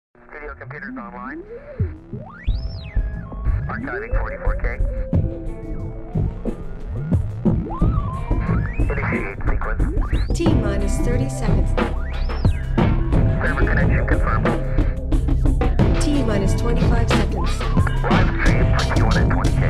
Video computers online. Archiving 44K. Initiate sequence. T minus 30 seconds. Server connection confirmed. T minus 25 seconds. Live stream for Q1 at 20K.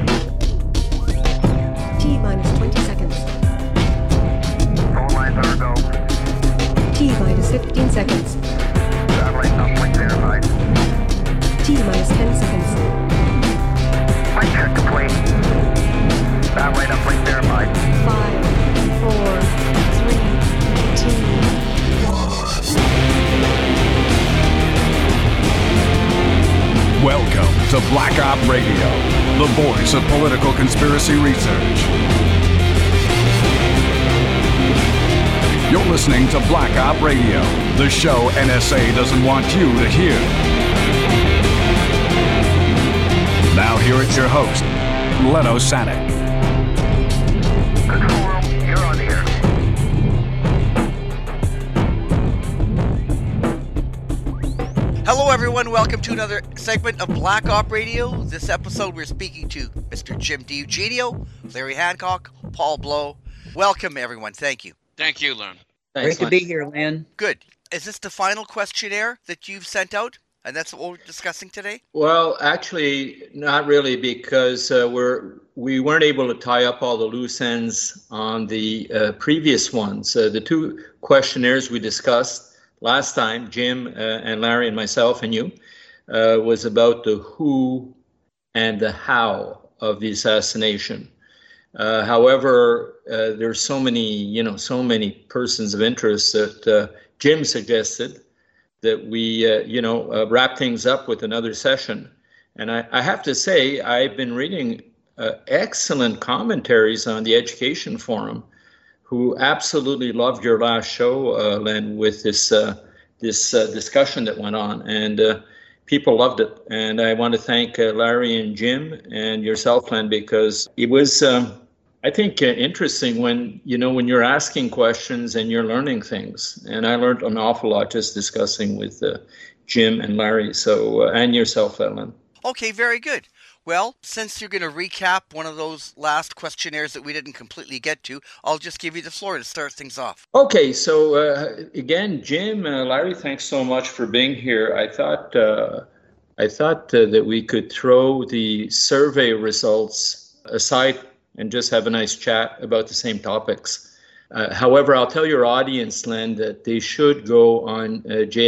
T minus 20 seconds. Phone lines are go. T minus 15 seconds. Satellite uplink verified. T minus 10 seconds. Flight check complete. Satellite uplink verified. 5, 4, 3, 2, 1. Welcome to Black Op Radio, the voice of political conspiracy research. You're listening to Black Op Radio, the show NSA doesn't want you to hear. Now here is your host, Leno Sanek. Control room, you're on the air. Hello, everyone. Welcome to another segment of Black Op Radio. This episode, we're speaking to Mr. Jim DiEugenio, Larry Hancock, Paul Blow. Welcome, everyone. Thank you. Thank you, Len. Great to be here, Lynn. Good. Is this the final questionnaire that you've sent out? And that's what we're discussing today? Well, actually, not really, because we weren't able to tie up all the loose ends on the previous ones. The two questionnaires we discussed last time, Jim and Larry and myself and you, was about the who and the how of the assassination. However, there's so many persons of interest that Jim suggested that we, wrap things up with another session. And I have to say, I've been reading excellent commentaries on the Education Forum, who absolutely loved your last show, Len, with this discussion that went on, and people loved it. And I want to thank Larry and Jim and yourself, Len, because it was, I think, interesting when you're asking questions and you're learning things. And I learned an awful lot just discussing with Jim and Larry. So, and yourself, Len. Okay, very good. Well, since you're going to recap one of those last questionnaires that we didn't completely get to, I'll just give you the floor to start things off. Okay, so again, Jim, Larry, thanks so much for being here. I thought that we could throw the survey results aside and just have a nice chat about the same topics. However, I'll tell your audience, Len, that they should go on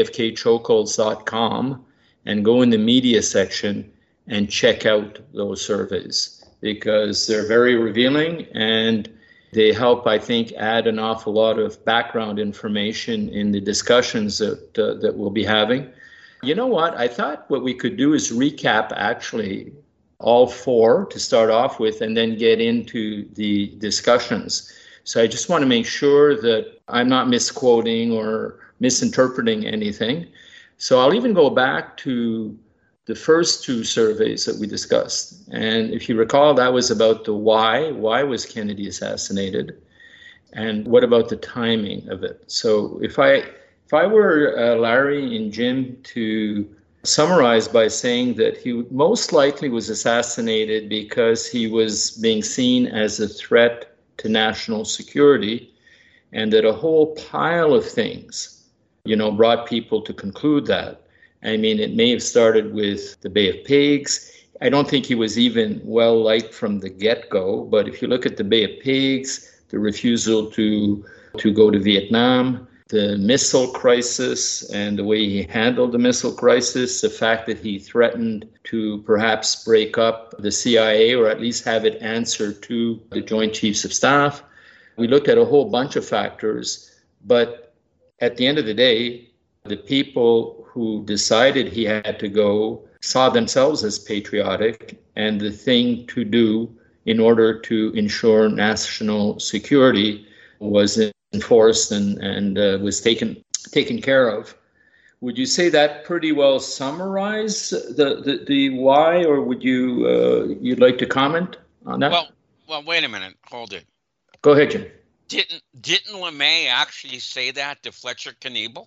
jfkchokeholds.com and go in the media section and check out those surveys, because they're very revealing and they help, I think, add an awful lot of background information in the discussions that we'll be having. You know what? I thought what we could do is recap actually all four to start off with and then get into the discussions. So I just want to make sure that I'm not misquoting or misinterpreting anything. So I'll even go back to the first two surveys that we discussed. And if you recall, that was about the why was Kennedy assassinated? And what about the timing of it? So if I were Larry and Jim to summarize by saying that he most likely was assassinated because he was being seen as a threat to national security, and that a whole pile of things, brought people to conclude that. I mean, it may have started with the Bay of Pigs. I don't think he was even well liked from the get-go, but if you look at the Bay of Pigs, the refusal to go to Vietnam, the missile crisis and the way he handled the missile crisis, the fact that he threatened to perhaps break up the CIA or at least have it answer to the Joint Chiefs of Staff. We looked at a whole bunch of factors, but at the end of the day, the people who decided he had to go saw themselves as patriotic and the thing to do in order to ensure national security was enforced and was taken care of. Would you say that pretty well summarize the why, or would you'd like to comment on that? Well, wait a minute. Hold it. Go ahead, Jim. Didn't LeMay actually say that to Fletcher Knievel?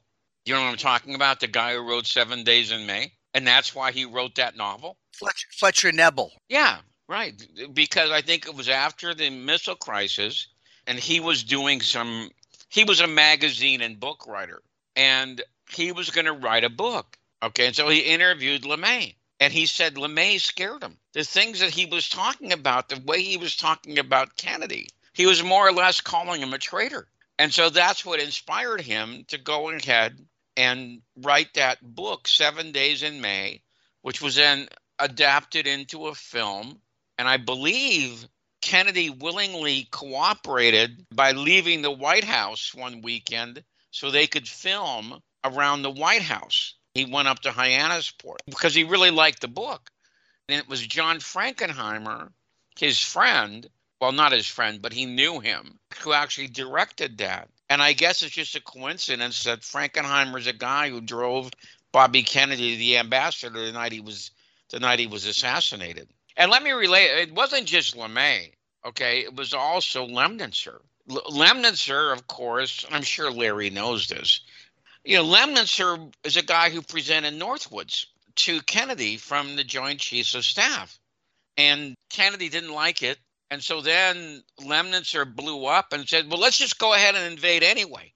You know what I'm talking about? The guy who wrote 7 Days in May? And that's why he wrote that novel? Fletcher Nebel. Yeah, right. Because I think it was after the missile crisis, and he was a magazine and book writer, and he was going to write a book. Okay, and so he interviewed LeMay, and he said LeMay scared him. The things that he was talking about, the way he was talking about Kennedy, he was more or less calling him a traitor. And so that's what inspired him to go ahead and write that book, 7 Days in May, which was then adapted into a film. And I believe Kennedy willingly cooperated by leaving the White House one weekend so they could film around the White House. He went up to Hyannisport because he really liked the book. And it was John Frankenheimer, his friend, well, not his friend, but he knew him, who actually directed that. And I guess it's just a coincidence that Frankenheimer's a guy who drove Bobby Kennedy, the ambassador, the night he was assassinated. And let me relate, it wasn't just LeMay, okay? It was also Lemnitzer. Lemnitzer, of course, I'm sure Larry knows this. You know, Lemnitzer is a guy who presented Northwoods to Kennedy from the Joint Chiefs of Staff. And Kennedy didn't like it. And so then Lemnitzer blew up and said, well, let's just go ahead and invade anyway.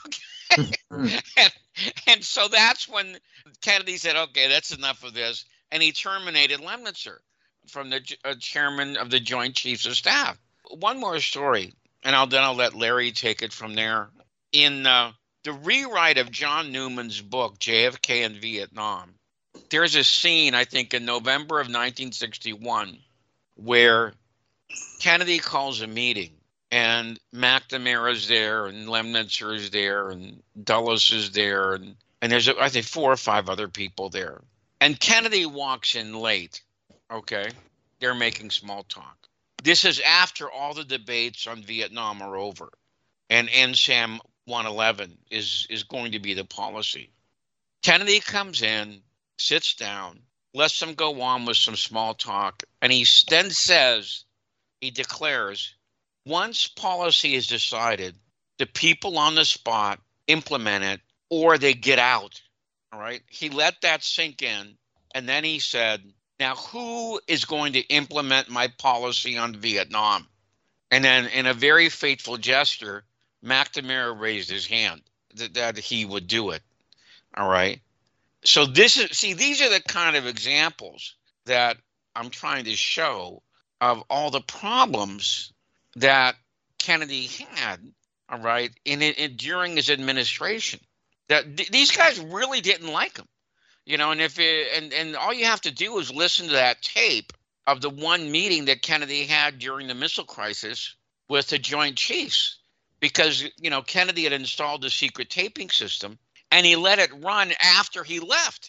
and so that's when Kennedy said, okay, that's enough of this. And he terminated Lemnitzer from the chairman of the Joint Chiefs of Staff. One more story, and I'll let Larry take it from there. In the rewrite of John Newman's book, JFK in Vietnam, there's a scene, I think, in November of 1961, where Kennedy calls a meeting, and McNamara's there, and Lemnitzer is there, and Dulles is there, and there's, I think, 4 or 5 other people there. And Kennedy walks in late, okay? They're making small talk. This is after all the debates on Vietnam are over, and NSAM 111 is going to be the policy. Kennedy comes in, sits down, lets them go on with some small talk, and he then says, he declares, once policy is decided, the people on the spot implement it or they get out. All right. He let that sink in. And then he said, now who is going to implement my policy on Vietnam? And then in a very fateful gesture, McNamara raised his hand that he would do it. All right. So these are the kind of examples that I'm trying to show of all the problems that Kennedy had, all right, during his administration. That these guys really didn't like him, you know. And all you have to do is listen to that tape of the one meeting that Kennedy had during the missile crisis with the Joint Chiefs, because Kennedy had installed the secret taping system, and he let it run after he left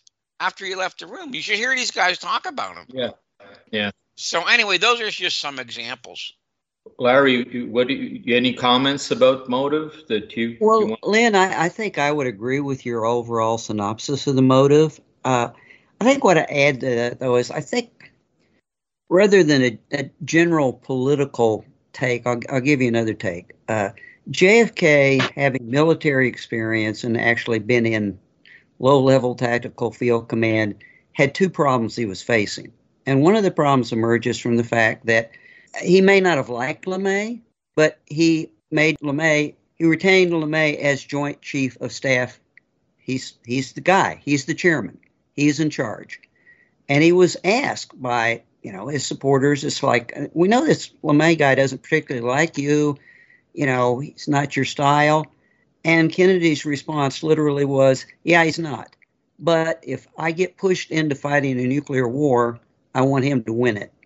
the room. You should hear these guys talk about him. Yeah. So anyway, those are just some examples. Larry, any comments about motive that you? Well, Lynn, I think I would agree with your overall synopsis of the motive. I think what I add to that, though, is I think rather than a general political take, I'll give you another take. JFK, having military experience and actually been in low-level tactical field command, had 2 problems he was facing. And one of the problems emerges from the fact that he may not have liked LeMay, but he retained LeMay as Joint Chief of Staff. He's the guy. He's the chairman. He's in charge. And he was asked by, his supporters, it's like, we know this LeMay guy doesn't particularly like you. He's not your style. And Kennedy's response literally was, yeah, he's not. But if I get pushed into fighting a nuclear war, I want him to win it.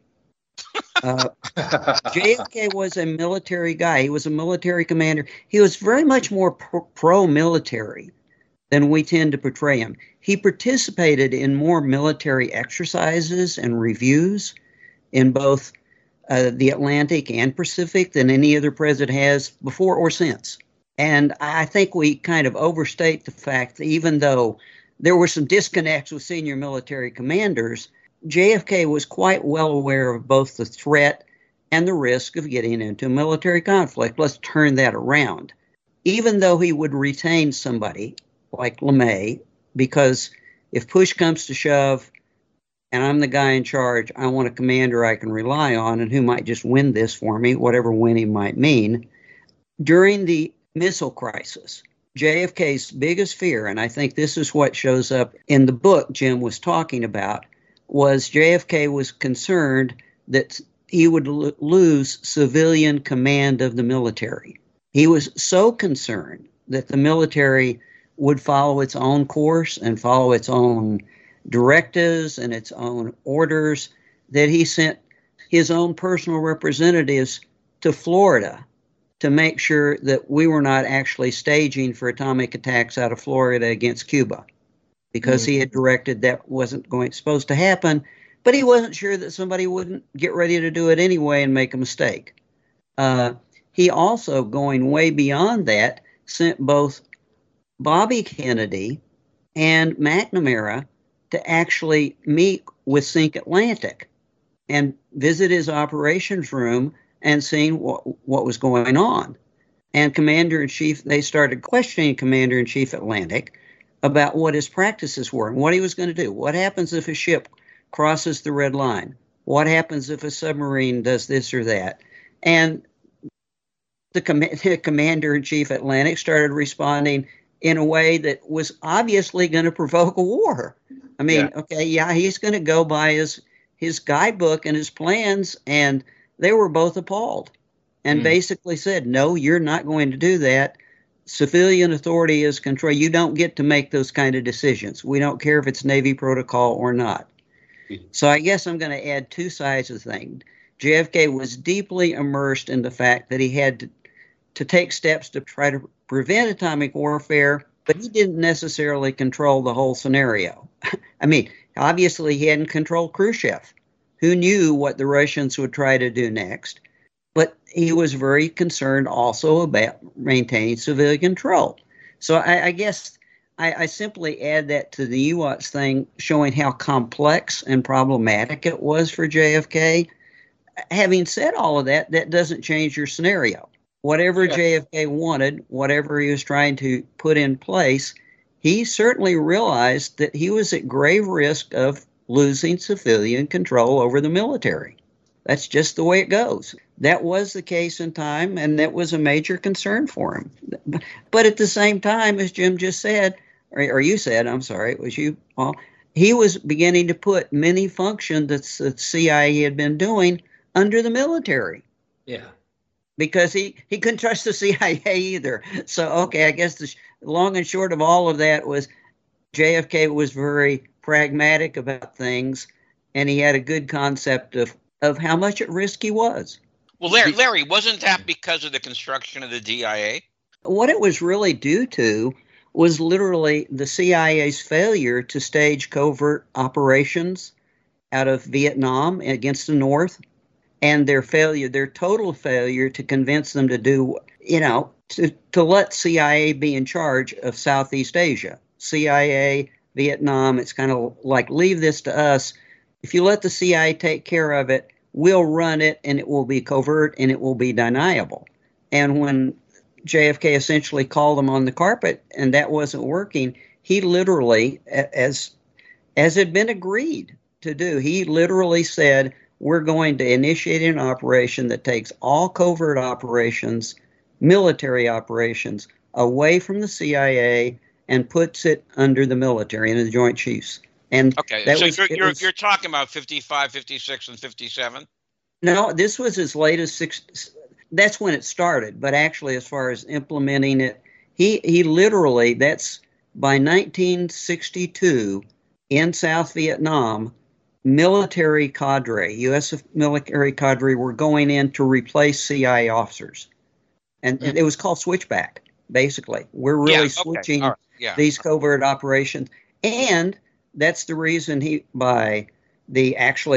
JFK was a military guy. He was a military commander. He was very much more pro-military than we tend to portray him. He participated in more military exercises and reviews in both the Atlantic and Pacific than any other president has before or since. And I think we kind of overstate the fact that even though there were some disconnects with senior military commanders, JFK was quite well aware of both the threat and the risk of getting into a military conflict. Let's turn that around. Even though he would retain somebody like LeMay, because if push comes to shove and I'm the guy in charge, I want a commander I can rely on and who might just win this for me, whatever winning might mean. During the missile crisis, JFK's biggest fear, and I think this is what shows up in the book Jim was talking about, was JFK was concerned that he would lose civilian command of the military. He was so concerned that the military would follow its own course and follow its own directives and its own orders that he sent his own personal representatives to Florida to make sure that we were not actually staging for atomic attacks out of Florida against Cuba, because he had directed that wasn't supposed to happen, but he wasn't sure that somebody wouldn't get ready to do it anyway and make a mistake. He also, going way beyond that, sent both Bobby Kennedy and McNamara to actually meet with Think Atlantic and visit his operations room and seeing what was going on. And Commander-in-Chief, they started questioning Commander-in-Chief Atlantic about what his practices were and what he was going to do. What happens if a ship crosses the red line? What happens if a submarine does this or that? And the Commander-in-Chief Atlantic started responding in a way that was obviously going to provoke a war. I mean, he's going to go by his guidebook and his plans, and they were both appalled and basically said, no, you're not going to do that. Civilian authority is control. You don't get to make those kind of decisions. We don't care if it's Navy protocol or not. So I guess I'm going to add two sides of the thing. JFK was deeply immersed in the fact that he had to take steps to try to prevent atomic warfare, but he didn't necessarily control the whole scenario. I mean, obviously he hadn't controlled Khrushchev, who knew what the Russians would try to do next, but he was very concerned also about maintaining civilian control. So I guess I simply add that to the UWATS thing, showing how complex and problematic it was for JFK. Having said all of that, that doesn't change your scenario. Whatever JFK wanted, whatever he was trying to put in place, he certainly realized that he was at grave risk of losing civilian control over the military. That's just the way it goes. That was the case in time, and that was a major concern for him. But at the same time, as Jim just said, or you said, I'm sorry, it was you, Paul, he was beginning to put many functions that the CIA had been doing under the military. Yeah. Because he couldn't trust the CIA either. So, okay, I guess the long and short of all of that was JFK was very pragmatic about things, and he had a good concept of how much at risk he was. Well, Larry, wasn't that because of the construction of the DIA? What it was really due to was literally the CIA's failure to stage covert operations out of Vietnam against the North, and their total failure to convince them to do, to let CIA be in charge of Southeast Asia. CIA, Vietnam, it's kind of like, leave this to us. If you let the CIA take care of it, we'll run it, and it will be covert, and it will be deniable. And when JFK essentially called him on the carpet, and that wasn't working, he literally, as had been agreed to do, he literally said, we're going to initiate an operation that takes all covert operations, military operations, away from the CIA and puts it under the military and the Joint Chiefs. And okay, so you're talking about 55, 56, and 57? No, this was as late as that's when it started. But actually, as far as implementing it, he literally, that's by 1962 in South Vietnam, military cadre, U.S. military cadre were going in to replace CIA officers. And it was called switchback, basically. We're really switching these covert operations. And that's the reason by the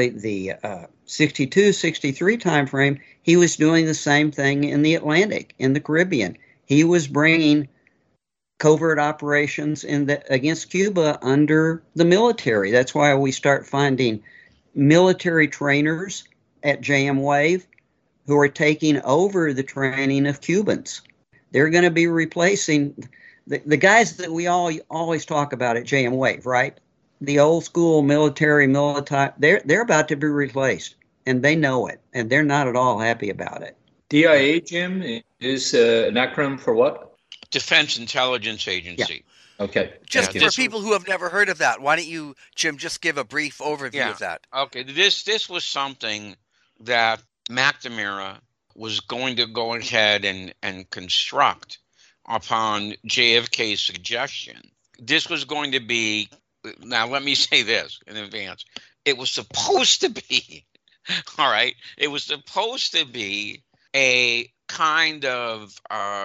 62, 63 timeframe, he was doing the same thing in the Atlantic, in the Caribbean. He was bringing covert operations against Cuba under the military. That's why we start finding military trainers at JM Wave who are taking over the training of Cubans. They're going to be replacing the guys that we all always talk about at JM Wave, right? The old school military, they're about to be replaced, and they know it, and they're not at all happy about it. DIA, Jim, is an acronym for what? Defense Intelligence Agency. Okay. Just thank you. for people who have never heard of that, why don't you, Jim, just give a brief overview of that? Okay, this was something that McNamara was going to go ahead and construct upon JFK's suggestion. This was going to be, now let me say this in advance, it was supposed to be, all right, it was supposed to be a kind of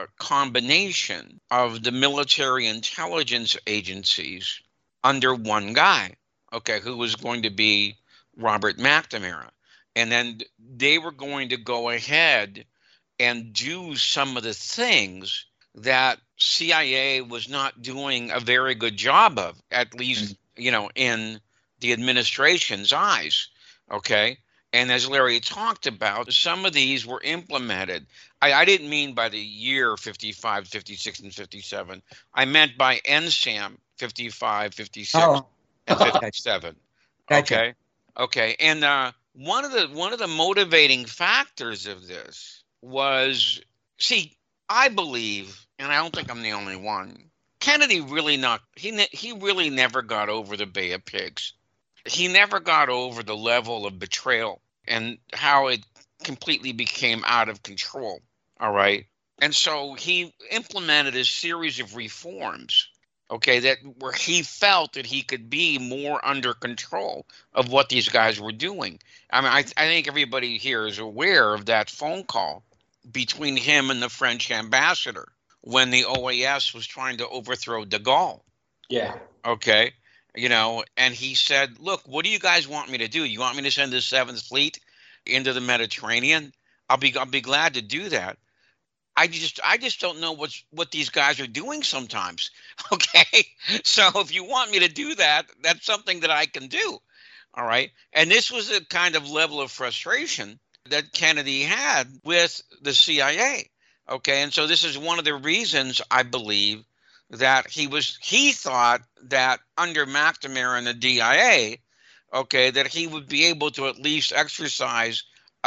combination of the military intelligence agencies under one guy, okay, who was going to be Robert McNamara. And then they were going to go ahead and do some of the things that CIA was not doing a very good job of, at least, in the administration's eyes, okay? And as Larry talked about, some of these were implemented. I didn't mean by the year 55, 56, and 57. I meant by NSAM 55, 56, and 57. Gotcha. Okay. And one of the motivating factors of this was, see, I believe, and I don't think I'm the only one, Kennedy really he really never got over the Bay of Pigs. He never got over the level of betrayal and how it completely became out of control, all right? And so he implemented a series of reforms, okay, that where he felt that he could be more under control of what these guys were doing. I mean, I think everybody here is aware of that phone call between him and the French ambassador when the OAS was trying to overthrow de Gaulle. Yeah. Okay. And he said, look, what do you guys want me to do? You want me to send the 7th Fleet into the Mediterranean? I'll be glad to do that. I just don't know what these guys are doing sometimes. Okay. So if you want me to do that, that's something that I can do. All right. And this was a kind of level of frustration that Kennedy had with the CIA. Okay. And so this is one of the reasons I believe that he thought that under McNamara and the DIA, okay, that he would be able to at least exercise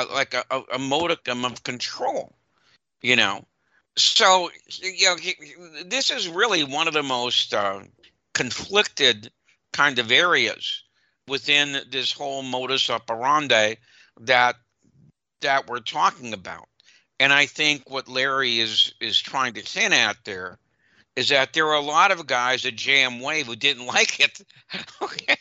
a modicum of control, So, this is really one of the most conflicted kind of areas within this whole modus operandi that we're talking about. And I think what Larry is trying to hint at there is that there are a lot of guys at JM Wave who didn't like it, okay,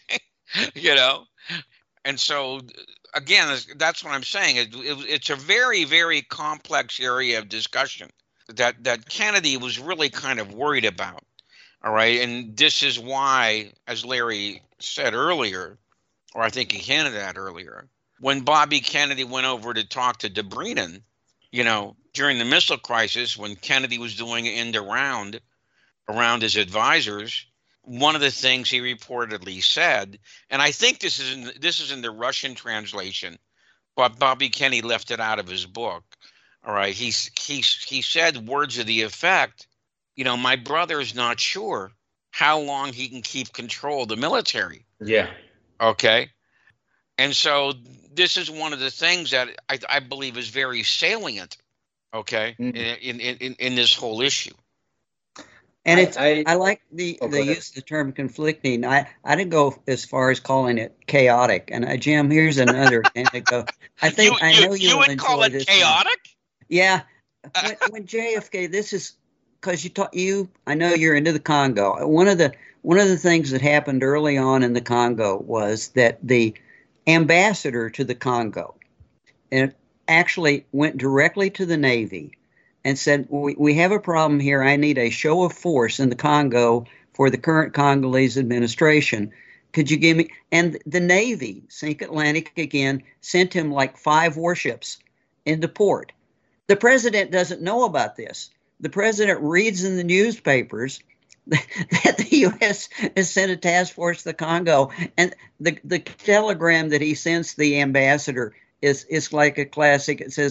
And so, again, that's what I'm saying. It's a very, very complex area of discussion that Kennedy was really kind of worried about, all right? And this is why, as Larry said earlier, or I think he hinted at earlier, when Bobby Kennedy went over to talk to Dobrynin, during the missile crisis, when Kennedy was doing an end around his advisors, one of the things he reportedly said, and I think this is in the Russian translation, but Bobby Kennedy left it out of his book. All right, he said words of the effect, my brother is not sure how long he can keep control of the military. Yeah. Okay. And so this is one of the things that I believe is very salient, okay, in this whole issue. And I like the use of the term conflicting. I didn't go as far as calling it chaotic. And Jim, here's another anecdote. I know you would call it chaotic. Yeah, when JFK, this is because I know you're into the Congo. One of the things that happened early on in the Congo was that the ambassador to the Congo, and actually went directly to the Navy and said, we have a problem here. I need a show of force in the Congo for the current Congolese administration. Could you give me? And the Navy, Sink Atlantic again, sent him like 5 warships into port. The president doesn't know about this. The president reads in the newspapers that the U.S. has sent a task force to the Congo. And the telegram that he sends the ambassador is like a classic. It says,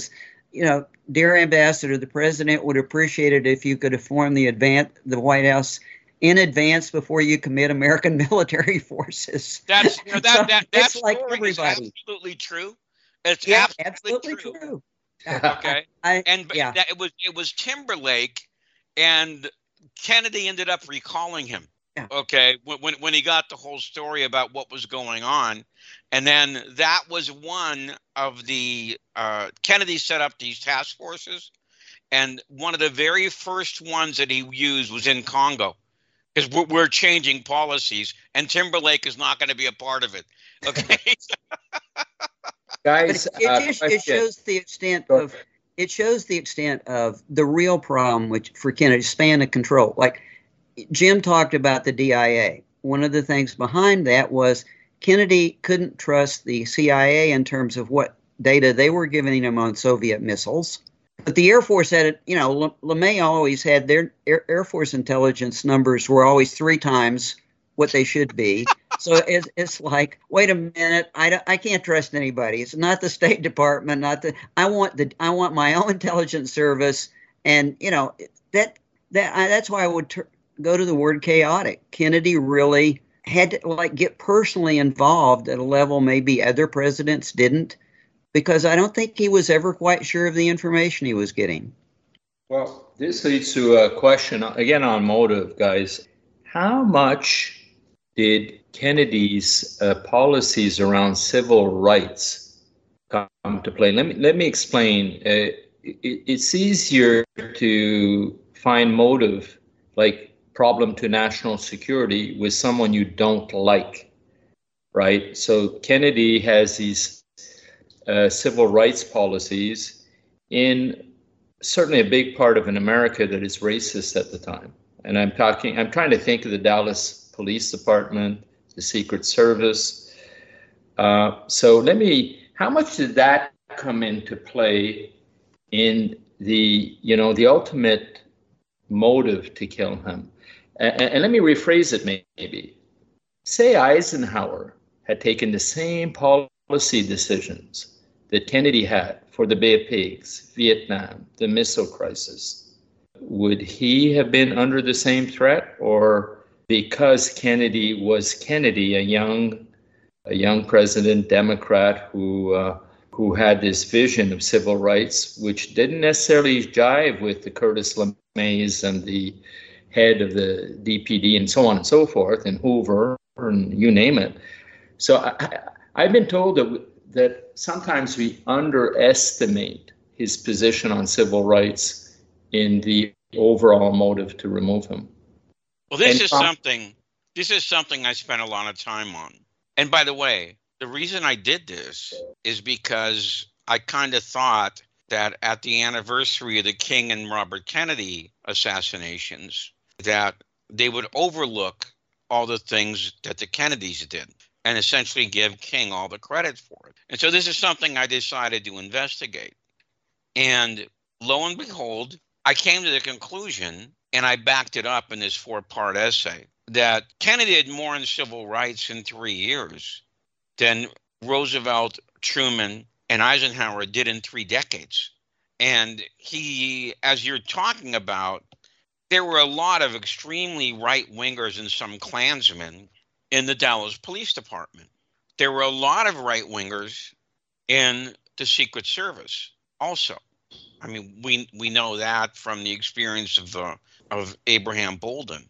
dear Ambassador, the president would appreciate it if you could inform the White House in advance before you commit American military forces. That's it's story like is everybody. absolutely true. It's absolutely true. Okay, yeah. it was Timberlake, and Kennedy ended up recalling him. Yeah. Okay, when he got the whole story about what was going on, and then that was one of the Kennedy set up these task forces, and one of the very first ones that he used was in Congo, because we're changing policies, and Timberlake is not going to be a part of it. Okay. Guys, it shows the extent of the real problem, which for Kennedy, span of control. Like Jim talked about the DIA. One of the things behind that was Kennedy couldn't trust the CIA in terms of what data they were giving him on Soviet missiles. But the Air Force had it, LeMay always had their Air Force intelligence numbers were always 3 times what they should be. So it's like, wait a minute, I can't trust anybody. It's not the State Department, I want my own intelligence service, and that's why I would go to the word chaotic. Kennedy really had to get personally involved at a level maybe other presidents didn't, because I don't think he was ever quite sure of the information he was getting. Well, this leads to a question again on motive, guys. How much did Kennedy's policies around civil rights come to play? Let me explain. It's easier to find motive, like problem to national security, with someone you don't like, right? So Kennedy has these civil rights policies in certainly a big part of an America that is racist at the time. And I'm trying to think of the Dallas Police Department, the Secret Service. So how much did that come into play in the ultimate motive to kill him? And let me rephrase it maybe. Say Eisenhower had taken the same policy decisions that Kennedy had for the Bay of Pigs, Vietnam, the missile crisis. Would he have been under the same threat? Or because Kennedy was Kennedy, a young president, Democrat who had this vision of civil rights, which didn't necessarily jive with the Curtis LeMays and the head of the DPD and so on and so forth, and Hoover, and you name it. So I've been told that sometimes we underestimate his position on civil rights in the overall motive to remove him. Well, this is something I spent a lot of time on. And by the way, the reason I did this is because I kind of thought that at the anniversary of the King and Robert Kennedy assassinations, that they would overlook all the things that the Kennedys did and essentially give King all the credit for it. And so this is something I decided to investigate. And lo and behold, I came to the conclusion, and I backed it up in this 4-part essay, that Kennedy did more in civil rights in 3 years than Roosevelt, Truman, and Eisenhower did in 3 decades. And he, as you're talking about, there were a lot of extremely right-wingers and some Klansmen in the Dallas Police Department. There were a lot of right-wingers in the Secret Service also. I mean, we know that from the experience of Abraham Bolden.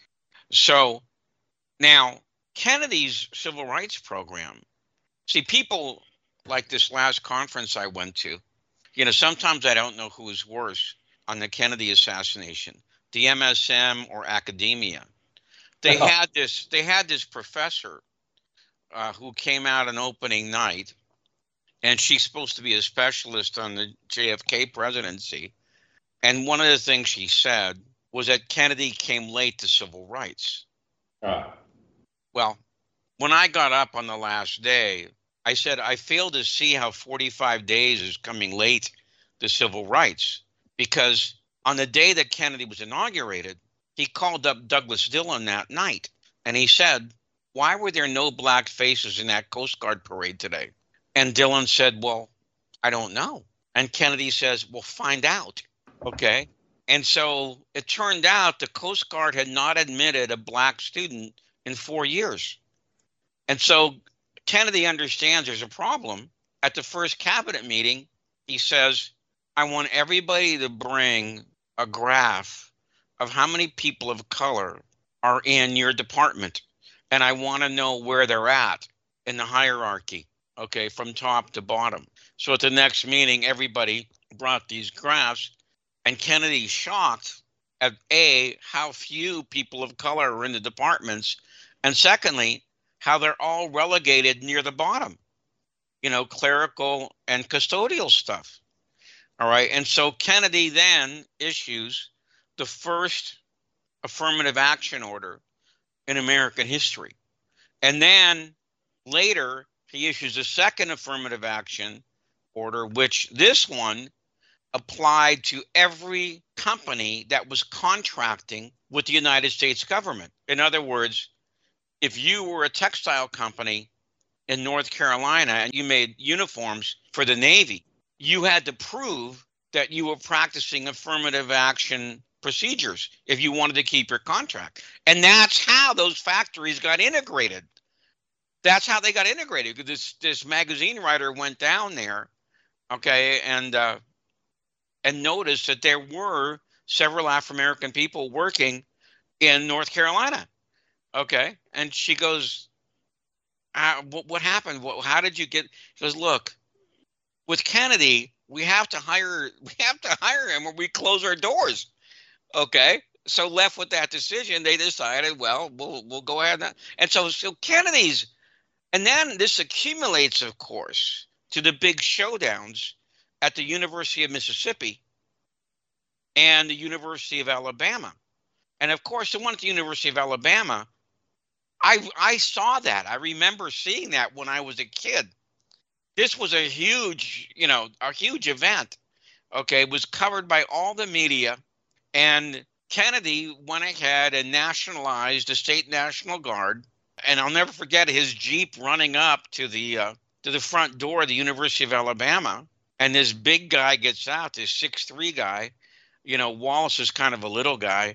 So now Kennedy's civil rights program, see, people like this last conference I went to, sometimes I don't know who is worse on the Kennedy assassination, the MSM or academia. They had this professor who came out on opening night, and she's supposed to be a specialist on the JFK presidency. And one of the things she said was that Kennedy came late to civil rights. Well, when I got up on the last day, I said, I fail to see how 45 days is coming late to civil rights, because on the day that Kennedy was inaugurated, he called up Douglas Dillon that night, and he said, why were there no black faces in that Coast Guard parade today? And Dillon said, well, I don't know. And Kennedy says, well, find out. Okay. And so it turned out the Coast Guard had not admitted a black student in 4 years. And so Kennedy understands there's a problem. At the first cabinet meeting, he says, I want everybody to bring a graph of how many people of color are in your department. And I want to know where they're at in the hierarchy, okay, from top to bottom. So at the next meeting, everybody brought these graphs, and Kennedy's shocked at A, how few people of color are in the departments, and secondly, how they're all relegated near the bottom, clerical and custodial stuff. All right. And so Kennedy then issues the first affirmative action order in American history. And then later, he issues a second affirmative action order, which this one applied to every company that was contracting with the United States government. In other words, if you were a textile company in North Carolina and you made uniforms for the Navy, you had to prove that you were practicing affirmative action procedures if you wanted to keep your contract. And that's how those factories got integrated. That's how they got integrated. This magazine writer went down there, okay, and noticed that there were several Afro-American people working in North Carolina. Okay. And she goes, what happened? How did you get? She goes, look, with Kennedy, we have to hire him or we close our doors. Okay. So left with that decision, they decided, well, we'll go ahead. And so Kennedy's, and then this accumulates, of course, to the big showdowns at the University of Mississippi and the University of Alabama. And of course, the one at the University of Alabama, I saw that. I remember seeing that when I was a kid. This was a huge event. Okay, it was covered by all the media, and Kennedy went ahead and nationalized the State National Guard. And I'll never forget his Jeep running up to the front door of the University of Alabama, and this big guy gets out, this 6'3" guy. Wallace is kind of a little guy,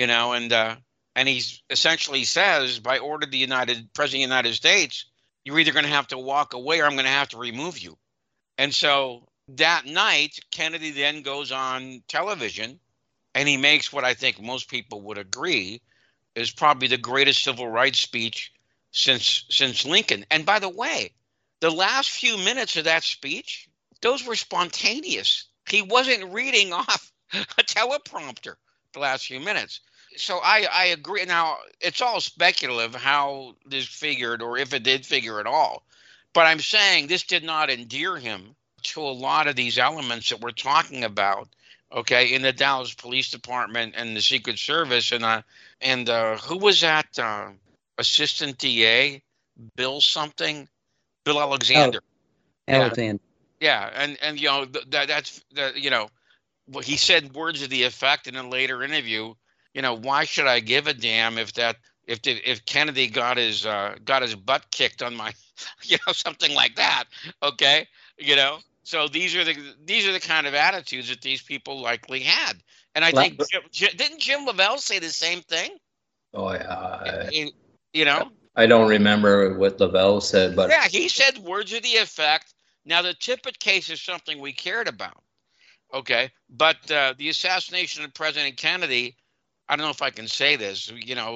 and he essentially says, by order of the President of the United States, you're either going to have to walk away or I'm going to have to remove you. And so that night, Kennedy then goes on television and he makes what I think most people would agree is probably the greatest civil rights speech since Lincoln. And by the way, the last few minutes of that speech, those were spontaneous. He wasn't reading off a teleprompter the last few minutes. So I agree. Now, it's all speculative how this figured or if it did figure at all. But I'm saying this did not endear him to a lot of these elements that we're talking about, okay, in the Dallas Police Department and the Secret Service. And who was that assistant DA? Bill Alexander. Alexander. Yeah, and that's he said words of the effect in a later interview. Why should I give a damn if Kennedy got his butt kicked on my, something like that. Okay, So these are the kind of attitudes that these people likely had, and I think didn't Jim Lavelle say the same thing? Oh yeah. I don't remember what Lavelle said, but yeah, he said words of the effect. Now the Tippit case is something we cared about. Okay, but the assassination of President Kennedy. I don't know if I can say this,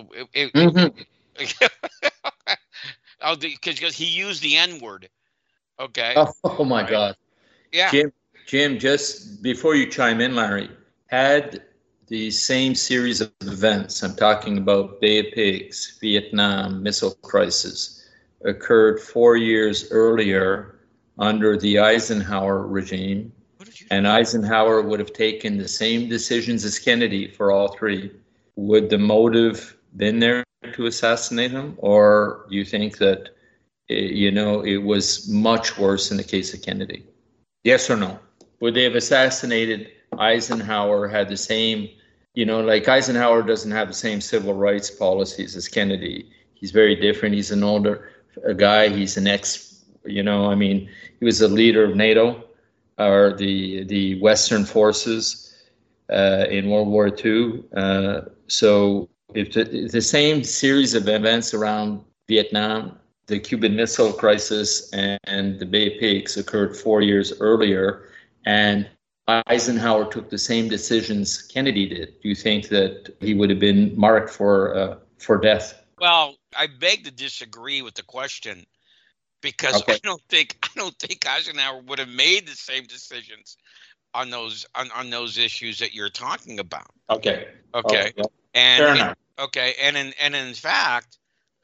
because he used the N-word. Okay. Oh my right. God. Yeah. Jim, just before you chime in, Larry, had the same series of events, I'm talking about Bay of Pigs, Vietnam, missile crisis, occurred 4 years earlier under the Eisenhower regime. And Eisenhower would have taken the same decisions as Kennedy for all three. Would the motive been there to assassinate him? Or do you think that, it was much worse in the case of Kennedy? Yes or no? Would they have assassinated Eisenhower, had the same, like Eisenhower doesn't have the same civil rights policies as Kennedy. He's very different. He's an older guy. He's an he was a leader of NATO. are the Western forces in World War II. So if the same series of events around Vietnam, the Cuban Missile Crisis, and the Bay of Pigs occurred 4 years earlier, and Eisenhower took the same decisions Kennedy did, do you think that he would have been marked for death? Well, I beg to disagree with the question, because Okay. I don't think Eisenhower would have made the same decisions on those issues that you're talking about. Okay. Okay. Oh, And fair enough. okay, and in fact,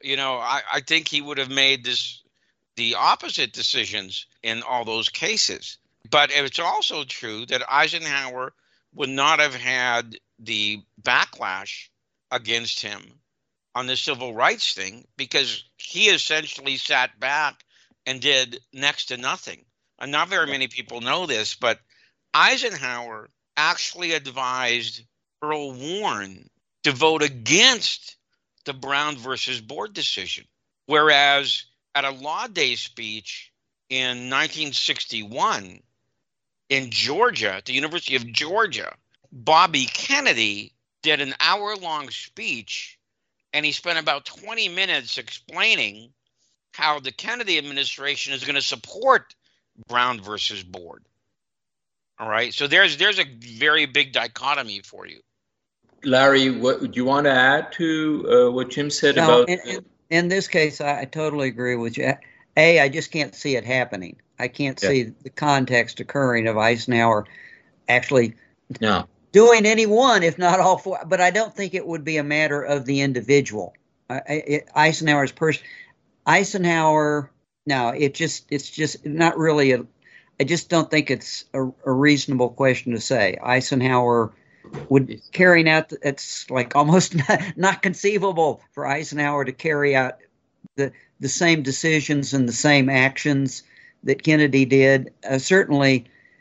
I think he would have made the opposite decisions in all those cases. But it's also true that Eisenhower would not have had the backlash against him on the civil rights thing, because he essentially sat back and did next to nothing. And not very many people know this, but Eisenhower actually advised Earl Warren to vote against the Brown versus Board decision. Whereas at a Law Day speech in 1961 in Georgia, at the University of Georgia, Bobby Kennedy did an hour-long speech, and he spent about 20 minutes explaining how the Kennedy administration is going to support Brown versus Board. All right, so there's a very big dichotomy for you. Larry, what do you want to add to what Jim said about? In this case, I totally agree with you. I just can't see it happening. I can't see the context occurring of Eisenhower actually doing any one, if not all four. But I don't think it would be a matter of the individual. Eisenhower's person. Eisenhower. No, it's just not really I just don't think it's a reasonable question to say. Eisenhower would carrying out. It's like almost not conceivable for Eisenhower to carry out the same decisions and the same actions that Kennedy did. Certainly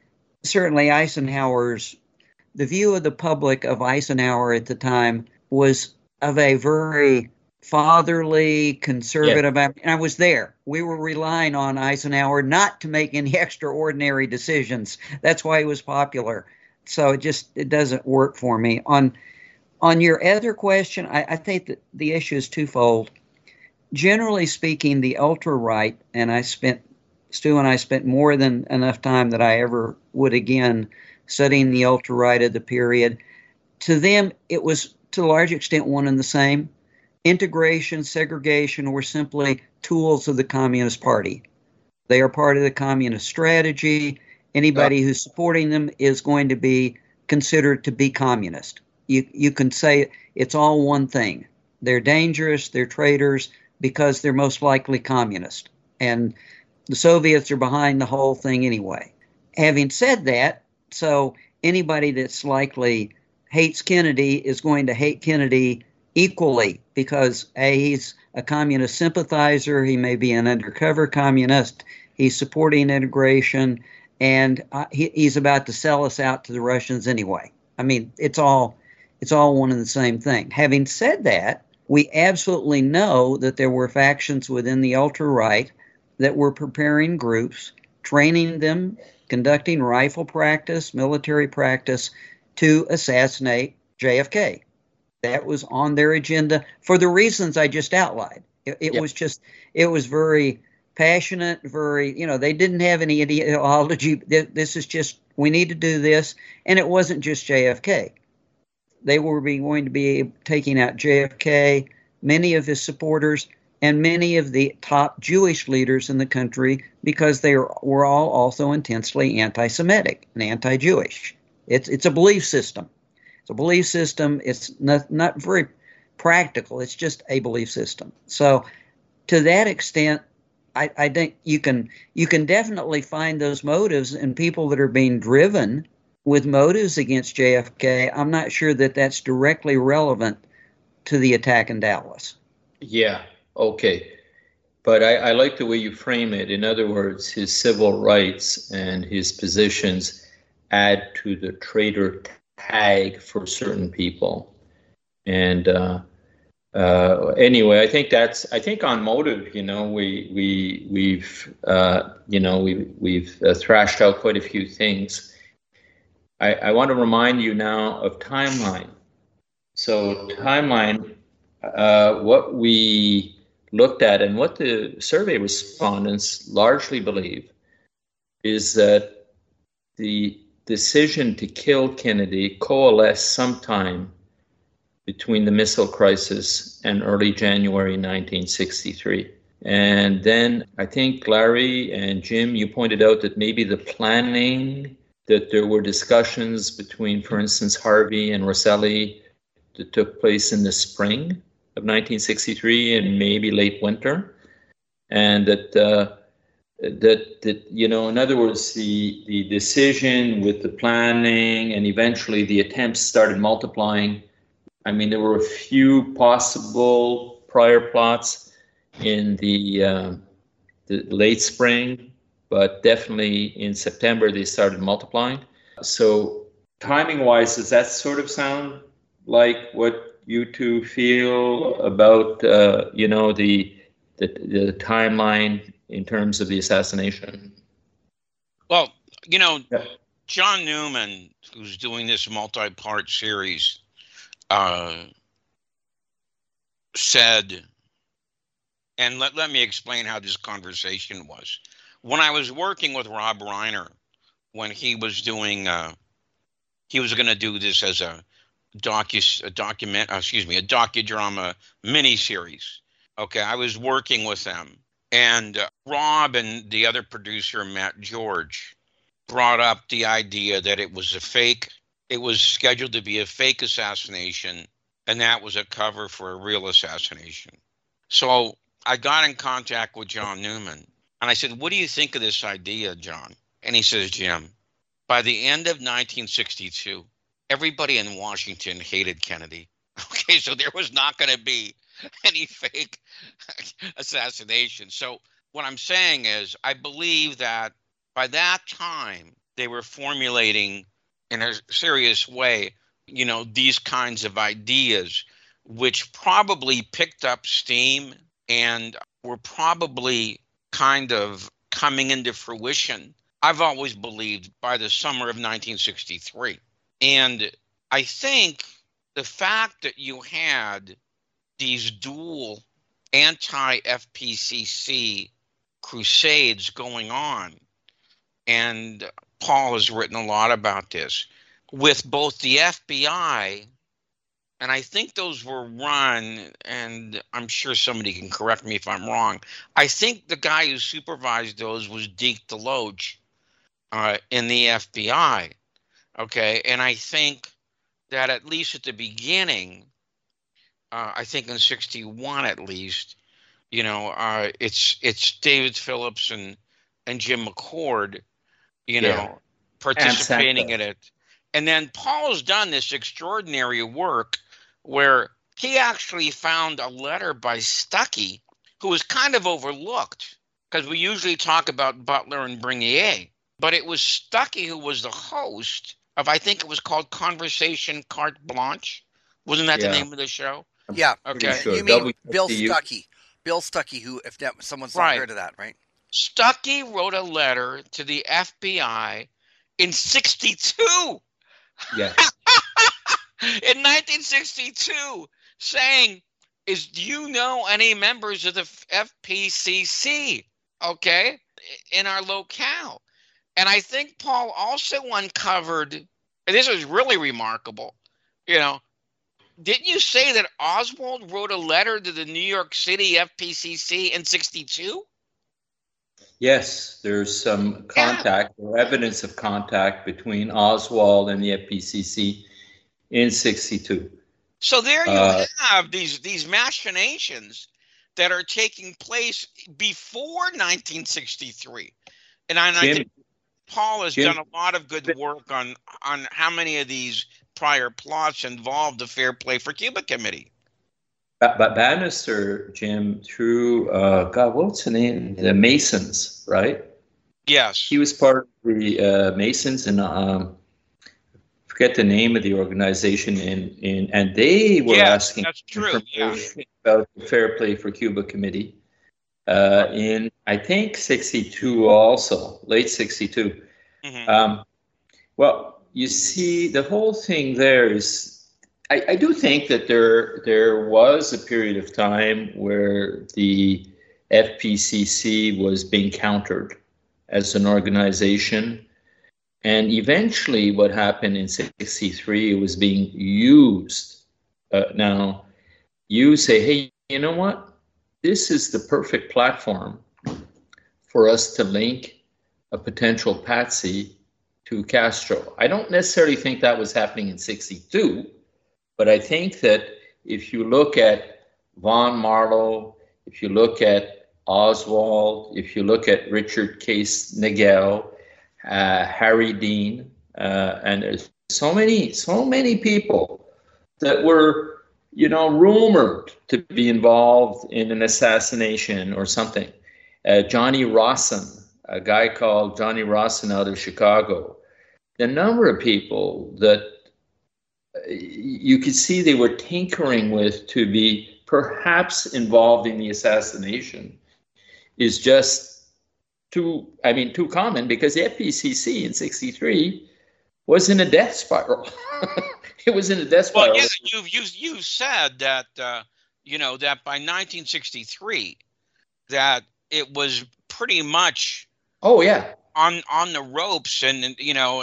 Eisenhower's, the view of the public of Eisenhower at the time was of a very fatherly, conservative, and I was there. We were relying on Eisenhower not to make any extraordinary decisions. That's why he was popular. So it doesn't work for me. On your other question, I think that the issue is twofold. Generally speaking, the ultra-right, and Stu and I spent more than enough time that I ever would again studying the ultra-right of the period. To them, it was to a large extent one and the same. Integration, segregation were simply tools of the Communist Party. They are part of the communist strategy. Anybody who's supporting them is going to be considered to be communist. You can say it's all one thing. They're dangerous, they're traitors, because they're most likely communist. And the Soviets are behind the whole thing anyway. Having said that, so anybody that's likely hates Kennedy is going to hate Kennedy equally, because he's a communist sympathizer, he may be an undercover communist, he's supporting integration, and he's about to sell us out to the Russians anyway. I mean, it's all one and the same thing. Having said that, we absolutely know that there were factions within the ultra-right that were preparing groups, training them, conducting rifle practice, military practice to assassinate JFK. That was on their agenda for the reasons I just outlined. It was very passionate, very, they didn't have any ideology. This is just, we need to do this. And it wasn't just JFK. They were going to be taking out JFK, many of his supporters, and many of the top Jewish leaders in the country, because they were all also intensely anti-Semitic and anti-Jewish. It's a belief system. It's a belief system. It's not very practical. It's just a belief system. So to that extent, I think you can definitely find those motives in people that are being driven with motives against JFK. I'm not sure that that's directly relevant to the attack in Dallas. Yeah, okay. But I like the way you frame it. In other words, his civil rights and his positions add to the traitor tag for certain people. And Anyway, I think on motive, we've thrashed out quite a few things. I want to remind you now of timeline. So timeline, what we looked at and what the survey respondents largely believe is that the decision to kill Kennedy coalesced sometime between the missile crisis and early January 1963. And then I think Larry and Jim, you pointed out that maybe the planning, that there were discussions between, for instance, Harvey and Rosselli that took place in the spring of 1963 and maybe late winter. And that in other words, the decision with the planning and eventually the attempts started multiplying. I mean, there were a few possible prior plots in the late spring, but definitely in September they started multiplying. So timing-wise, does that sort of sound like what you two feel about the timeline in terms of the assassination? Well, John Newman, who's doing this multi-part series, said, and let me explain how this conversation was. When I was working with Rob Reiner, when he was doing, he was going to do this as a docudrama miniseries. Okay, I was working with them, and Rob and the other producer, Matt George, brought up the idea that it was a fake. It was scheduled to be a fake assassination, and that was a cover for a real assassination. So I got in contact with John Newman, and I said, "What do you think of this idea, John?" And he says, "Jim, by the end of 1962, everybody in Washington hated Kennedy. Okay, so there was not going to be any fake assassination." So what I'm saying is, I believe that by that time, they were formulating in a serious way, these kinds of ideas, which probably picked up steam and were probably kind of coming into fruition. I've always believed by the summer of 1963. And I think the fact that you had these dual anti-FPCC crusades going on, and Paul has written a lot about this, with both the FBI, and I think those were run, and I'm sure somebody can correct me if I'm wrong, I think the guy who supervised those was Deke DeLoach in the FBI, okay? And I think that at least at the beginning, I think in 61 at least, it's David Phillips and Jim McCord, participating in it. And then Paul's done this extraordinary work where he actually found a letter by Stuckey, who was kind of overlooked because we usually talk about Butler and Brignier. But it was Stuckey who was the host of, I think it was called Conversation Carte Blanche. Wasn't that the name of the show? Yeah. Okay. You mean Bill Stuckey. Bill Stuckey, who, if someone's not heard of that, right? Stuckey wrote a letter to the FBI in 62. Yeah. In 1962, saying, do you know any members of the FPCC, okay, in our locale? And I think Paul also uncovered, and this was really remarkable, didn't you say that Oswald wrote a letter to the New York City FPCC in 62? Yes, there's some contact or evidence of contact between Oswald and the FPCC in 62. So there you have these machinations that are taking place before 1963. And I think Paul has done a lot of good work on how many of these prior plots involved the Fair Play for Cuba Committee. But Bannister, Jim, through, what's the name? The Masons, right? Yes. He was part of the Masons, and forget the name of the organization, and they were asking that's true. information about the Fair Play for Cuba Committee in, I think, 62 also, late 62. Mm-hmm. Well, you see, the whole thing there is, I do think that there was a period of time where the FPCC was being countered as an organization. And eventually what happened in 63, it was being used. Now, you say, hey, you know what? This is the perfect platform for us to link a potential patsy to Castro. I don't necessarily think that was happening in 62, but I think that if you look at Von Marlow, if you look at Oswald, if you look at Richard Case Nagel, Harry Dean, and there's so many people that were, rumored to be involved in an assassination or something. Johnny Rawson, a guy called Johnny Rawson out of Chicago. The number of people that you could see they were tinkering with to be perhaps involved in the assassination is just too common, because the FPCC in 63 was in a death spiral. It was in a death spiral. Well, yeah, you said that, that by 1963, that it was pretty much on the ropes, and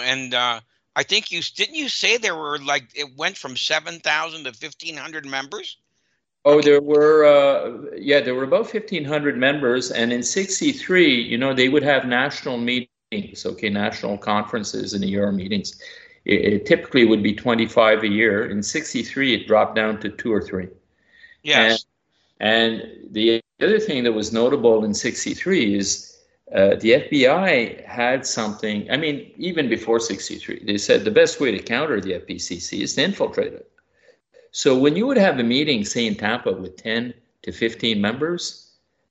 I think didn't you say there were it went from 7,000 to 1,500 members? Oh, there were about 1,500 members, and in 63, they would have national meetings, national conferences and ER meetings. It typically would be 25 a year. In 63, it dropped down to 2 or 3. Yes. And the other thing that was notable in 63 is the FBI had something. I mean, even before 63, they said the best way to counter the FPCC is to infiltrate it. So when you would have a meeting, say in Tampa, with 10 to 15 members,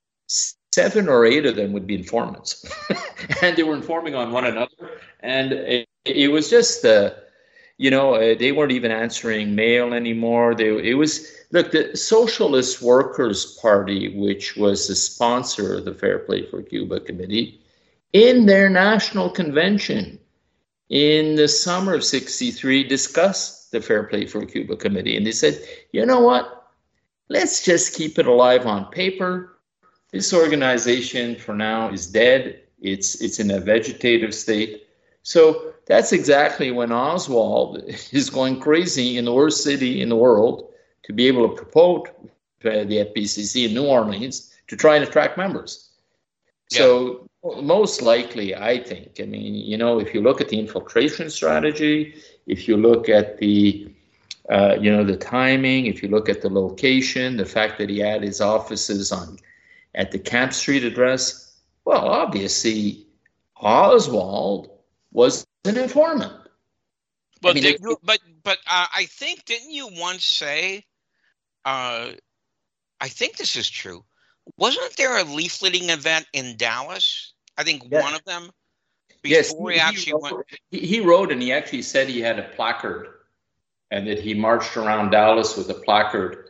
7 or 8 of them would be informants. And they were informing on one another. And it was just, they weren't even answering mail anymore. The Socialist Workers' Party, which was the sponsor of the Fair Play for Cuba Committee, in their national convention in the summer of 63, discussed the Fair Play for Cuba Committee. And they said, you know what? Let's just keep it alive on paper. This organization for now is dead. It's in a vegetative state. So that's exactly when Oswald is going crazy in the worst city in the world to be able to promote the FPCC in New Orleans to try and attract members. Yeah. So most likely, I think, if you look at the infiltration strategy, if you look at the, the timing, if you look at the location, the fact that he had his offices at the Camp Street address, well, obviously, Oswald was an informant. Well, but I think, didn't you once say, I think this is true, wasn't there a leafleting event in Dallas? I think one of them. Before he wrote, and he actually said he had a placard, and that he marched around Dallas with a placard.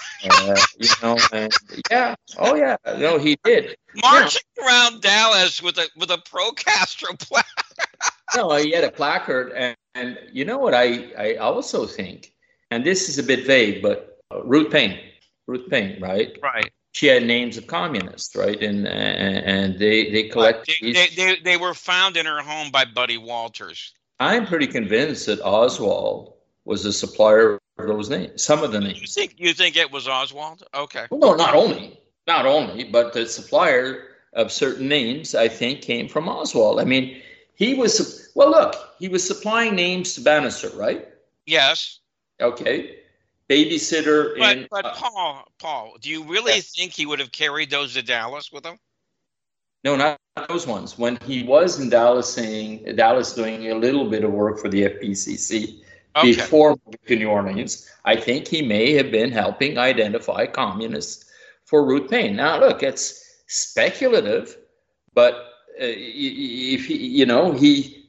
He did. Marching around Dallas with a pro-Castro placard. No, he had a placard, and you know what I also think, and this is a bit vague, but Ruth Paine, right? Right. She had names of communists, right? And they collected. They were found in her home by Buddy Walters. I'm pretty convinced that Oswald was a supplier of those names. Some of the names. You think it was Oswald? Okay. Well, no, not only, but the supplier of certain names, I think, came from Oswald. I mean, he was supplying names to Bannister, right? Yes. Okay. Babysitter. But Paul, do you really think he would have carried those to Dallas with him? No, not those ones. When he was in Dallas doing a little bit of work for the FPCC before moving to New Orleans, I think he may have been helping identify communists for Ruth Paine. Now, look, it's speculative, but if he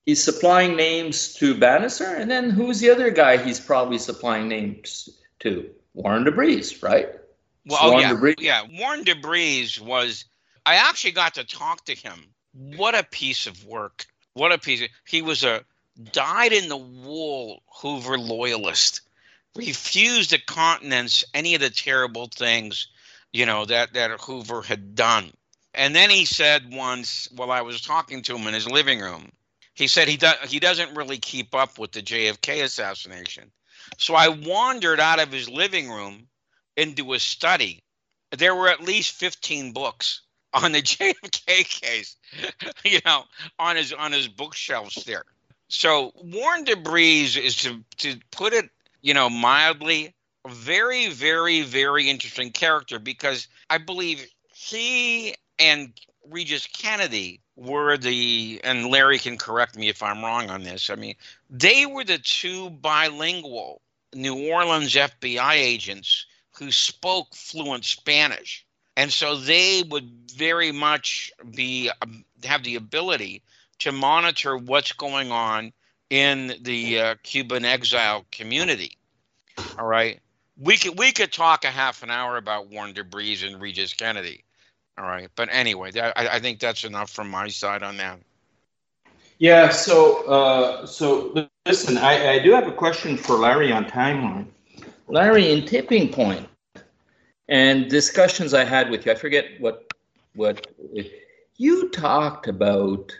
he's supplying names to Bannister, and then who's the other guy he's probably supplying names to? Warren DeBreeze, right? Well, Warren DeBreeze. yeah. Warren DeBreeze was. I actually got to talk to him. What a piece of work! What a piece. He was a dyed-in-the-wool Hoover loyalist. Refused to countenance any of the terrible things, that Hoover had done. And then he said once, while I was talking to him in his living room, he said he doesn't really keep up with the JFK assassination. So I wandered out of his living room into his study. There were at least 15 books on the JFK case, on his bookshelves there. So Warren DeBreeze is, to put it, mildly, a very, very, very interesting character, because I believe he and Regis Kennedy were and Larry can correct me if I'm wrong on this, they were the two bilingual New Orleans FBI agents who spoke fluent Spanish. And so they would very much have the ability to monitor what's going on in the Cuban exile community. All right. We could talk a half an hour about Warren DeBreeze and Regis Kennedy. All right. But anyway, I think that's enough from my side on that. Yeah. So listen, I do have a question for Larry on timeline. Larry, in Tipping Point and discussions I had with you, I forget what you talked about.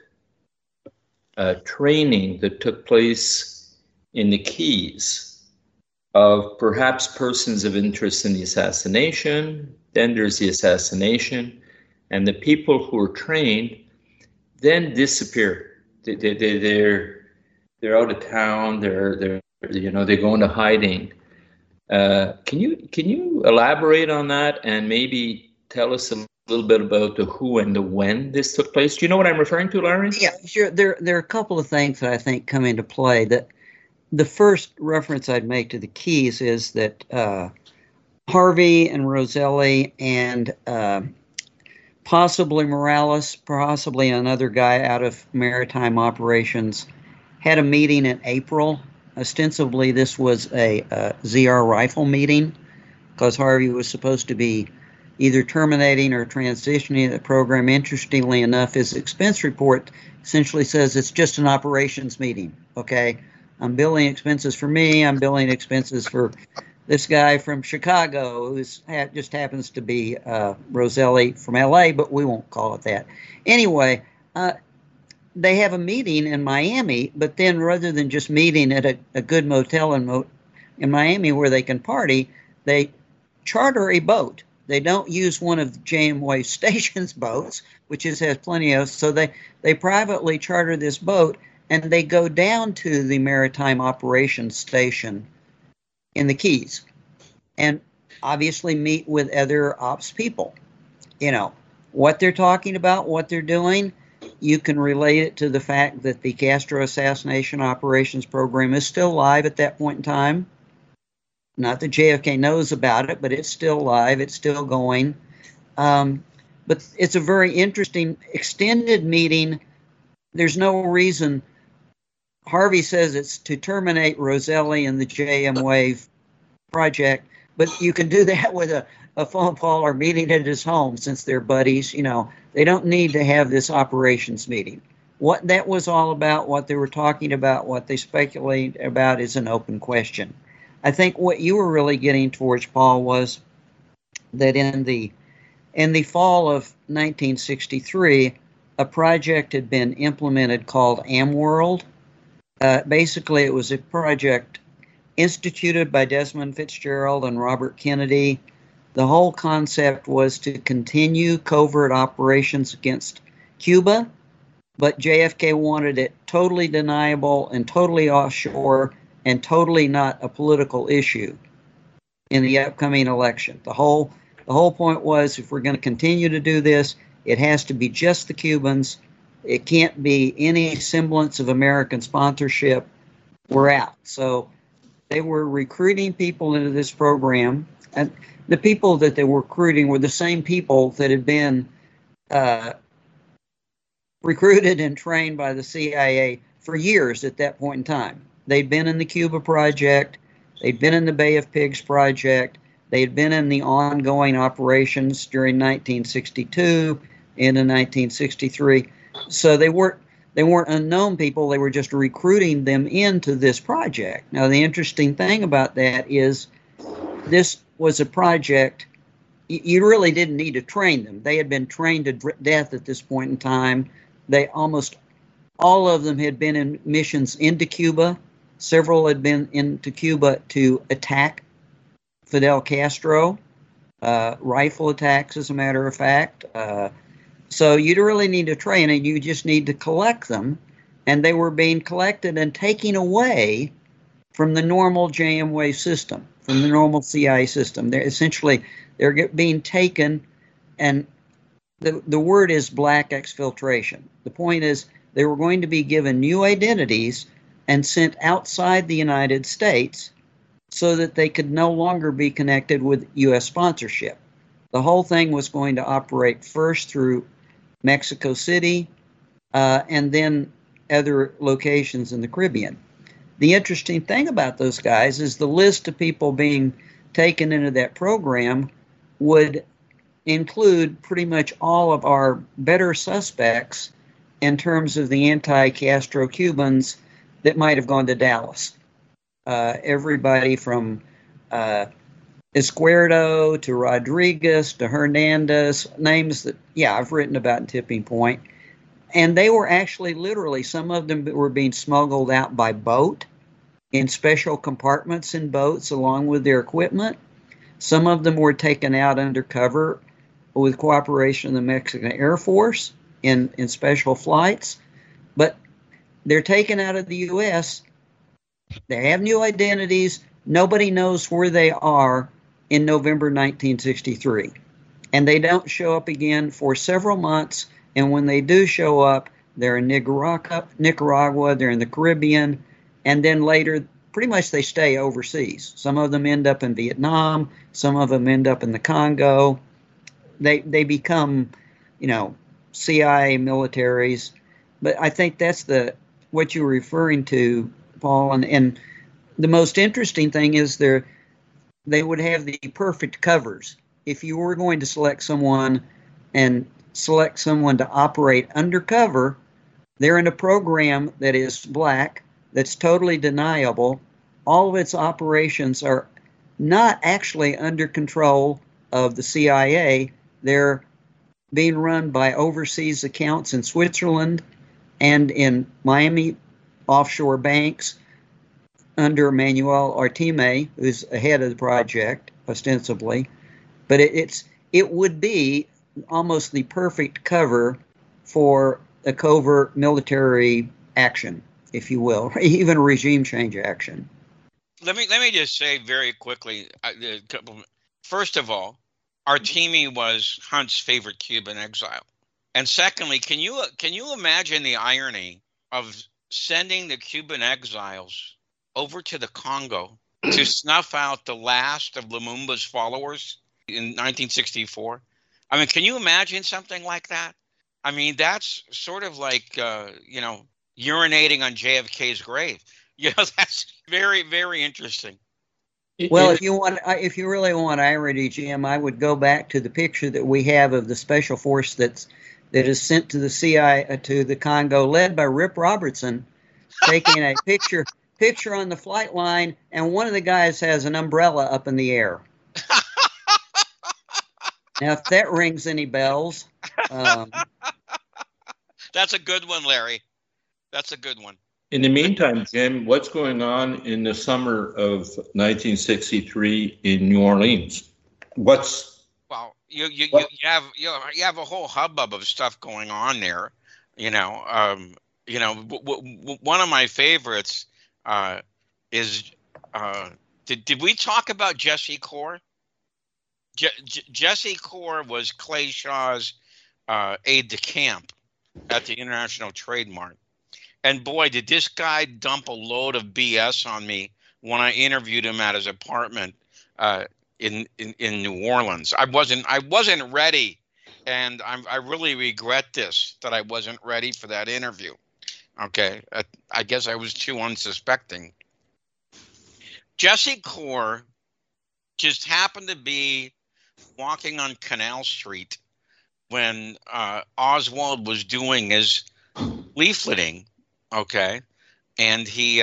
Training that took place in the Keys of perhaps persons of interest in the assassination. Then there's the assassination, and the people who were trained then disappear. They're out of town. They go into hiding. Can you elaborate on that and maybe tell us a little bit about the who and the when this took place? Do you know what I'm referring to, Larry? Yeah, sure. There are a couple of things that I think come into play. That the first reference I'd make to the Keys is that Harvey and Roselli and possibly Morales, possibly another guy out of maritime operations, had a meeting in April. Ostensibly, this was a ZR rifle meeting because Harvey was supposed to be either terminating or transitioning the program. Interestingly enough, his expense report essentially says it's just an operations meeting. Okay, I'm billing expenses for me. I'm billing expenses for this guy from Chicago who just happens to be Roselli from LA, but we won't call it that. Anyway, they have a meeting in Miami, but then rather than just meeting at a good motel in Miami where they can party, they charter a boat. They don't use one of JMWave Station's boats, which has plenty of. So they privately charter this boat, and they go down to the Maritime Operations Station in the Keys, and obviously meet with other ops people. What they're talking about, what they're doing. You can relate it to the fact that the Castro assassination operations program is still live at that point in time. Not that JFK knows about it, but it's still live. It's still going. But it's a very interesting extended meeting. There's no reason. Harvey says it's to terminate Roselli and the JMWave project, but you can do that with a phone call or meeting at his home since they're buddies. They don't need to have this operations meeting. What that was all about, what they were talking about, what they speculate about is an open question. I think what you were really getting towards, Paul, was that in the fall of 1963, a project had been implemented called AmWorld. Basically, it was a project instituted by Desmond Fitzgerald and Robert Kennedy. The whole concept was to continue covert operations against Cuba, but JFK wanted it totally deniable and totally offshore and totally not a political issue in the upcoming election. The whole point was, if we're going to continue to do this, it has to be just the Cubans. It can't be any semblance of American sponsorship. We're out. So they were recruiting people into this program, and the people that they were recruiting were the same people that had been recruited and trained by the CIA for years at that point in time. They'd been in the Cuba Project, they'd been in the Bay of Pigs Project, they had been in the ongoing operations during 1962 into 1963. So they weren't unknown people. They were just recruiting them into this project. Now, the interesting thing about that is this was a project you really didn't need to train them. They had been trained to death at this point in time. They almost all of them had been in missions into Cuba. Several had been into Cuba to attack Fidel Castro, rifle attacks, as a matter of fact. So you don't really need to train, and you just need to collect them. And they were being collected and taken away from the normal JMWave system, from the normal CIA system. They're being taken, and the word is black exfiltration. The point is they were going to be given new identities and sent outside the United States so that they could no longer be connected with U.S. sponsorship. The whole thing was going to operate first through Mexico City and then other locations in the Caribbean. The interesting thing about those guys is the list of people being taken into that program would include pretty much all of our better suspects in terms of the anti-Castro Cubans that might have gone to Dallas. Everybody from Izquierdo to Rodriguez to Hernandez, names that, I've written about in Tipping Point. And they were actually literally, some of them were being smuggled out by boat in special compartments in boats along with their equipment. Some of them were taken out undercover with cooperation of the Mexican Air Force in special flights. But they're taken out of the U.S. They have new identities. Nobody knows where they are in November 1963. And they don't show up again for several months. And when they do show up, they're in Nicaragua, they're in the Caribbean, and then later, pretty much they stay overseas. Some of them end up in Vietnam, some of them end up in the Congo. They become, CIA militaries. But I think that's what you're referring to, Paul. And the most interesting thing is they would have the perfect covers. If you were going to select someone to operate undercover, they're in a program that is black, that's totally deniable. All of its operations are not actually under control of the CIA. They're being run by overseas accounts in Switzerland and in Miami offshore banks under Manuel Artime, who's ahead of the project, ostensibly. But it would be almost the perfect cover for a covert military action, if you will, even a regime change action. Let me just say very quickly. First of all, Artime was Hunt's favorite Cuban exile, and secondly, can you imagine the irony of sending the Cuban exiles over to the Congo to snuff out the last of Lumumba's followers in 1964? I mean, can you imagine something like that? I mean, that's sort of like, urinating on JFK's grave. That's very, very interesting. Well, if you really want irony, Jim, I would go back to the picture that we have of the special force that is sent to the CIA to the Congo, led by Rip Robertson, taking a picture on the flight line, and one of the guys has an umbrella up in the air. Now, if that rings any bells. That's a good one, Larry. That's a good one. In the meantime, Jim, what's going on in the summer of 1963 in New Orleans? Well, you have a whole hubbub of stuff going on there. One of my favorites is did we talk about Jesse Core? Jesse Core was Clay Shaw's aide de camp at the International Trade Mart. And boy, did this guy dump a load of BS on me when I interviewed him at his apartment in New Orleans. I wasn't ready and I really regret this, that I wasn't ready for that interview. Okay, I guess I was too unsuspecting. Jesse Core just happened to be walking on Canal Street when Oswald was doing his leafleting. Okay, and he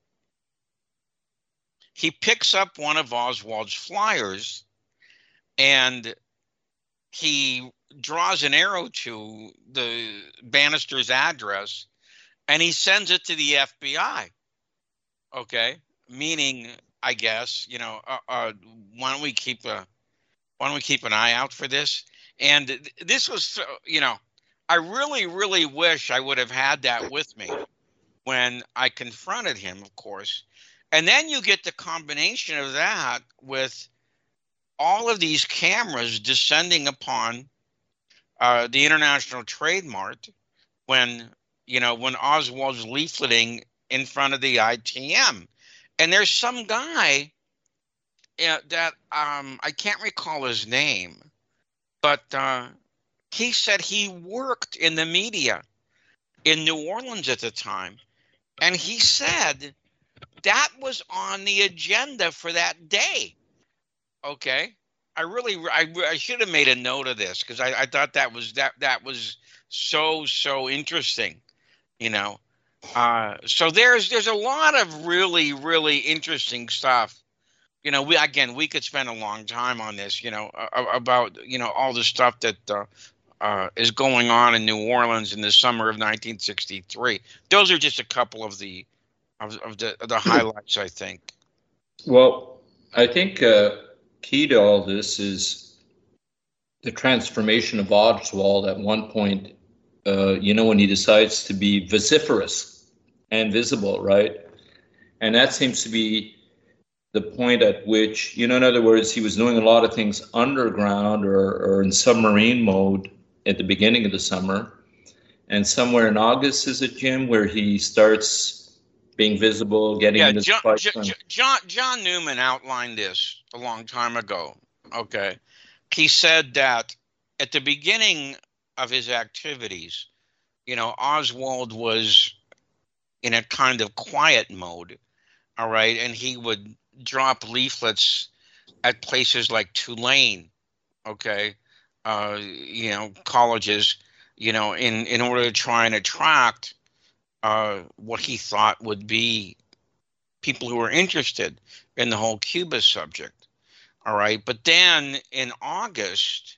picks up one of Oswald's flyers, and he draws an arrow to the Bannister's address, and he sends it to the FBI. Okay, meaning, I guess, why don't we keep an eye out for this? And this was, I really, really wish I would have had that with me when I confronted him, of course. And then you get the combination of that with all of these cameras descending upon the International Trade Mart when Oswald's leafleting in front of the ITM. And there's some guy that I can't recall his name, but he said he worked in the media in New Orleans at the time. And he said that was on the agenda for that day. Okay. I should have made a note of this, because I thought that was so interesting, So there's a lot of really, really interesting stuff. We could spend a long time on this, about, all the stuff that is going on in New Orleans in the summer of 1963. Those are just a couple of the highlights, I think. Well, I think key to all this is the transformation of Oswald at one point, when he decides to be vociferous and visible, right? And that seems to be the point at which, in other words, he was doing a lot of things underground or in submarine mode at the beginning of the summer. And somewhere in August, is it, Jim, where he starts being visible, getting into John Newman outlined this a long time ago. Okay. He said that at the beginning of his activities, Oswald was in a kind of quiet mode. All right. And he would drop leaflets at places like Tulane. Okay. Colleges, in order to try and attract what he thought would be people who were interested in the whole Cuba subject. All right. But then in August,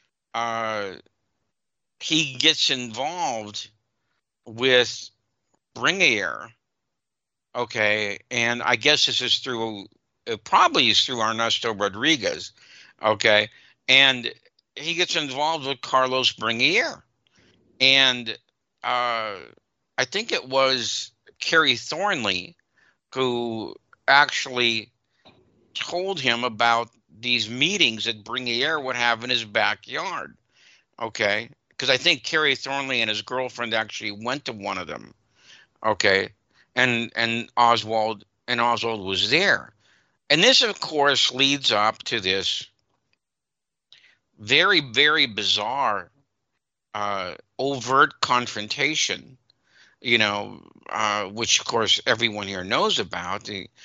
he gets involved with Bringuier. Okay. And I guess this is probably through Ernesto Rodriguez. Okay. And he gets involved with Carlos Bringuier. And I think it was Kerry Thornley who actually told him about these meetings that Bringuier would have in his backyard. Okay. Because I think Kerry Thornley and his girlfriend actually went to one of them. Okay. And Oswald was there. And this, of course, leads up to this very, very bizarre, overt confrontation, which of course everyone here knows about.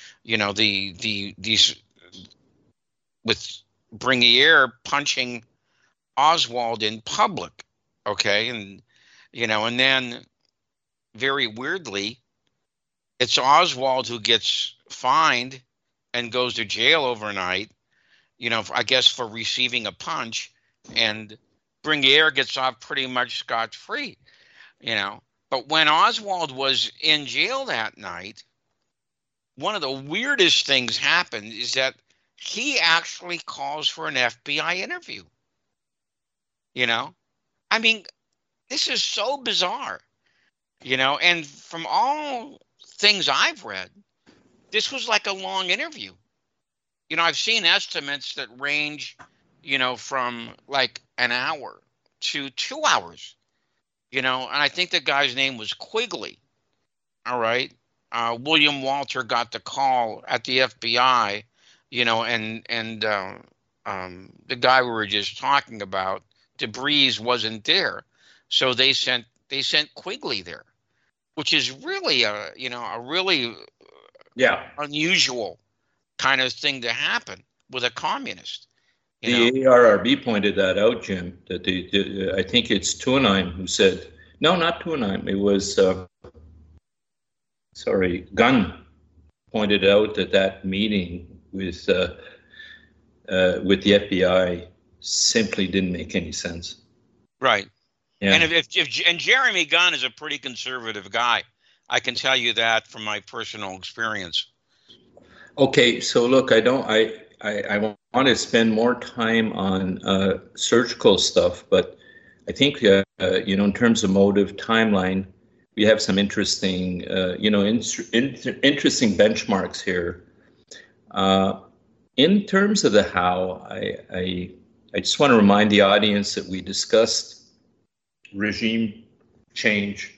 These with Bringuier punching Oswald in public, okay, and then very weirdly, it's Oswald who gets fined and goes to jail overnight, I guess for receiving a punch, and Bringuier gets off pretty much scot-free, But when Oswald was in jail that night, one of the weirdest things happened is that he actually calls for an FBI interview. I mean, this is so bizarre, and from all things I've read, this was like a long interview. I've seen estimates that range, from like an hour to 2 hours, and I think the guy's name was Quigley. All right. William Walter got the call at the FBI, and the guy we were just talking about debris wasn't there, so they sent Quigley there, which is really a really unusual kind of thing to happen with a communist. The ARRB pointed that out, Jim. That I think it's Tuanheim who said, no, not Tuanheim. It was Gunn pointed out that meeting with the FBI simply didn't make any sense. Right. Yeah. And if Jeremy Gunn is a pretty conservative guy, I can tell you that from my personal experience. Okay, so look, I want to spend more time on surgical stuff, but I think in terms of motive, timeline, we have some interesting interesting benchmarks here. In terms of the how, I just want to remind the audience that we discussed regime change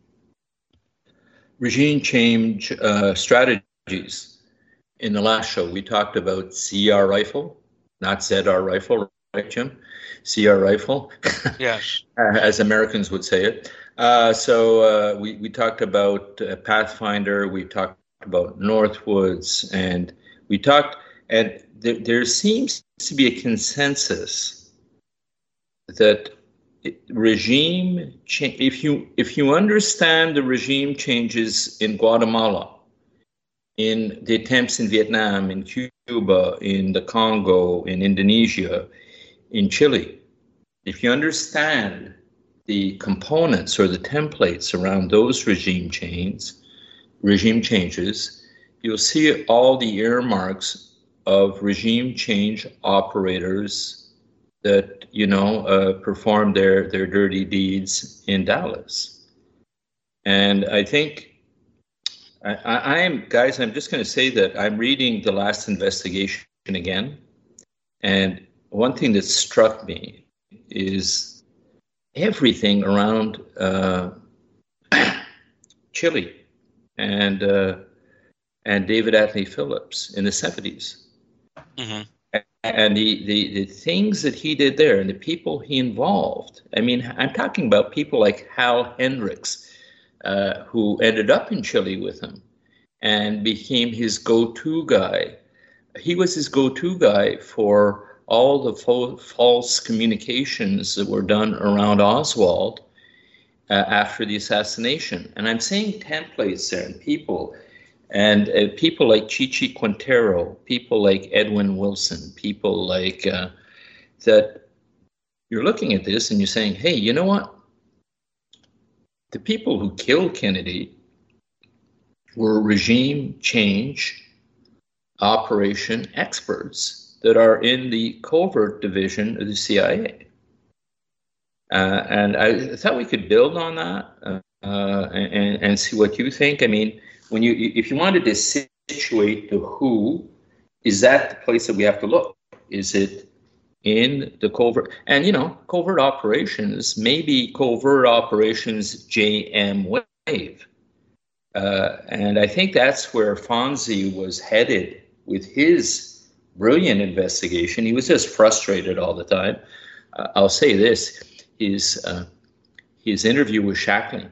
strategies. In the last show, we talked about CR rifle, not ZR rifle, right, Jim? CR rifle. Yes. As Americans would say it. So we talked about Pathfinder, we talked about Northwoods, and there seems to be a consensus that regime change, if you understand the regime changes in Guatemala, in the attempts in Vietnam, in Cuba, in the Congo, in Indonesia, in Chile, if you understand the components or the templates around those regime changes, you'll see all the earmarks of regime change operators that perform their dirty deeds in Dallas. And I think I'm just going to say that I'm reading The Last Investigation again, and one thing that struck me is everything around Chile and David Atlee Phillips in the 70s. Mm-hmm. And the things that he did there and the people he involved. I mean, I'm talking about people like Hal Hendricks, who ended up in Chile with him and became his go-to guy. He was his go-to guy for all the false communications that were done around Oswald after the assassination. And I'm saying templates there and people. And people like Chichi Quintero, people like Edwin Wilson, people like that, you're looking at this and you're saying, hey, you know what? The people who killed Kennedy were regime change operation experts that are in the covert division of the CIA. And I thought we could build on that and see what you think. I mean, if you wanted to situate the who, is that the place that we have to look? Is it in the covert? And, covert operations, maybe covert operations JM Wave. And I think that's where Fonzie was headed with his brilliant investigation. He was just frustrated all the time. I'll say this, his interview with Shackling.